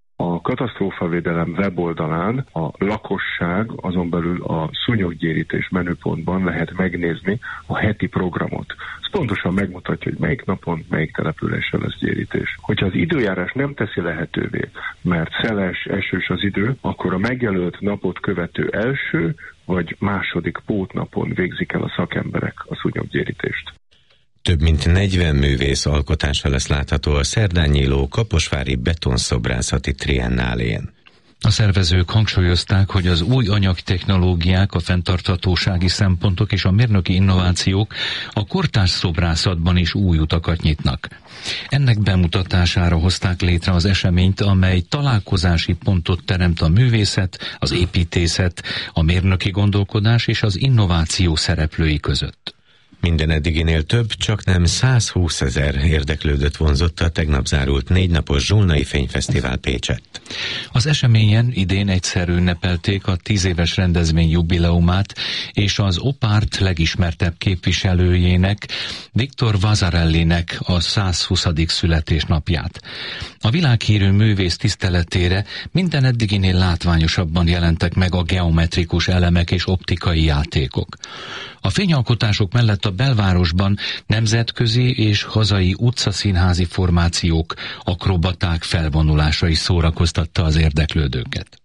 A katasztrófavédelem weboldalán a lakosság, azon belül a szúnyoggyérítés menüpontban lehet megnézni a heti programot. Ez pontosan megmutatja, hogy melyik napon, melyik településen lesz gyérítés. Hogyha az időjárás nem teszi lehetővé, mert szeles, esős az idő, akkor a megjelölt napot követő első vagy második pótnapon végzik el a szakemberek a szúnyoggyérítést. Több mint negyven művész alkotása lesz látható a szerdán nyíló kaposvári betonszobrászati triennálén. A szervezők hangsúlyozták, hogy az új anyagtechnológiák, a fenntarthatósági szempontok és a mérnöki innovációk a kortárs szobrászatban is új utakat nyitnak. Ennek bemutatására hozták létre az eseményt, amely találkozási pontot teremt a művészet, az építészet, a mérnöki gondolkodás és az innováció szereplői között. Minden eddiginél több, csak nem százhúszezer érdeklődött vonzott a tegnap zárult négy napos Zsulnai Fényfesztivál Pécsett. Az eseményen idén egyszer ünnepelték a tíz éves rendezvény jubileumát, és az Opárt legismertebb képviselőjének, Viktor Vazarellinek a százhuszadik születésnapját. A világhírű művész tiszteletére minden eddiginél látványosabban jelentek meg a geometrikus elemek és optikai játékok. A fényalkotások mellett a belvárosban nemzetközi és hazai utcaszínházi formációk, akrobaták felvonulása is szórakoztatta az érdeklődőket.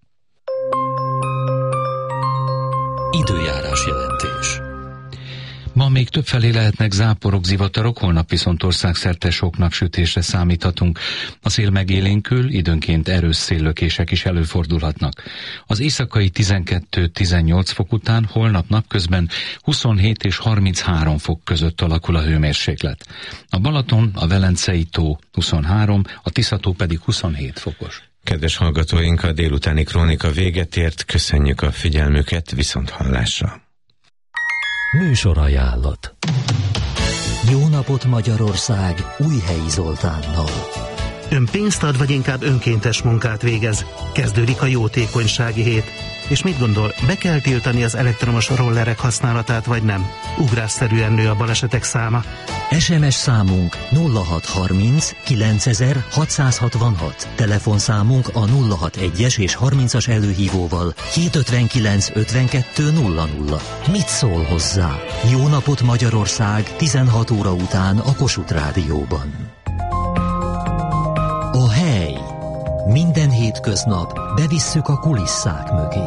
Időjárás jelentés. Ma még többfelé lehetnek záporok, zivatarok, holnap viszont országszerte sok napsütésre számíthatunk. A szél megélénkül, időnként erős széllökések is előfordulhatnak. Az éjszakai tizenkettő-tizennyolc fok után holnap napközben huszonhét és harminchárom fok között alakul a hőmérséklet. A Balaton, a Velencei tó huszonhárom, a Tisza-tó pedig huszonhét fokos. Kedves hallgatóink, a délutáni krónika véget ért, köszönjük a figyelmüket, viszont hallásra. Műsorajánlat. Jó napot Magyarország Újhelyi Zoltánnal. Ön pénzt ad, vagy inkább önkéntes munkát végez? Kezdődik a jótékonysági hét. És mit gondol, be kell tiltani az elektromos rollerek használatát, vagy nem? Ugrásszerűen nő a balesetek száma. es em es számunk nulla hat harminc kilencezer hatszázhatvanhat. Telefonszámunk a nulla hat egyes és harmincas előhívóval hétszázötvenkilenc ötvenkettő nulla nulla. Mit szól hozzá? Jó napot Magyarország tizenhat óra után a Kossuth Rádióban. A hely. Minden hétköznap bevisszük a kulisszák mögé.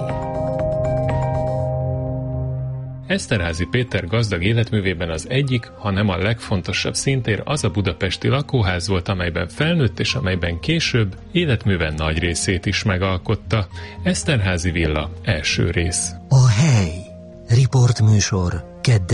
Eszterházy Péter gazdag életművében az egyik, ha nem a legfontosabb színtér az a budapesti lakóház volt, amelyben felnőtt és amelyben később életműven nagy részét is megalkotta. Eszterházy villa első rész. A hely. Riportműsor kedden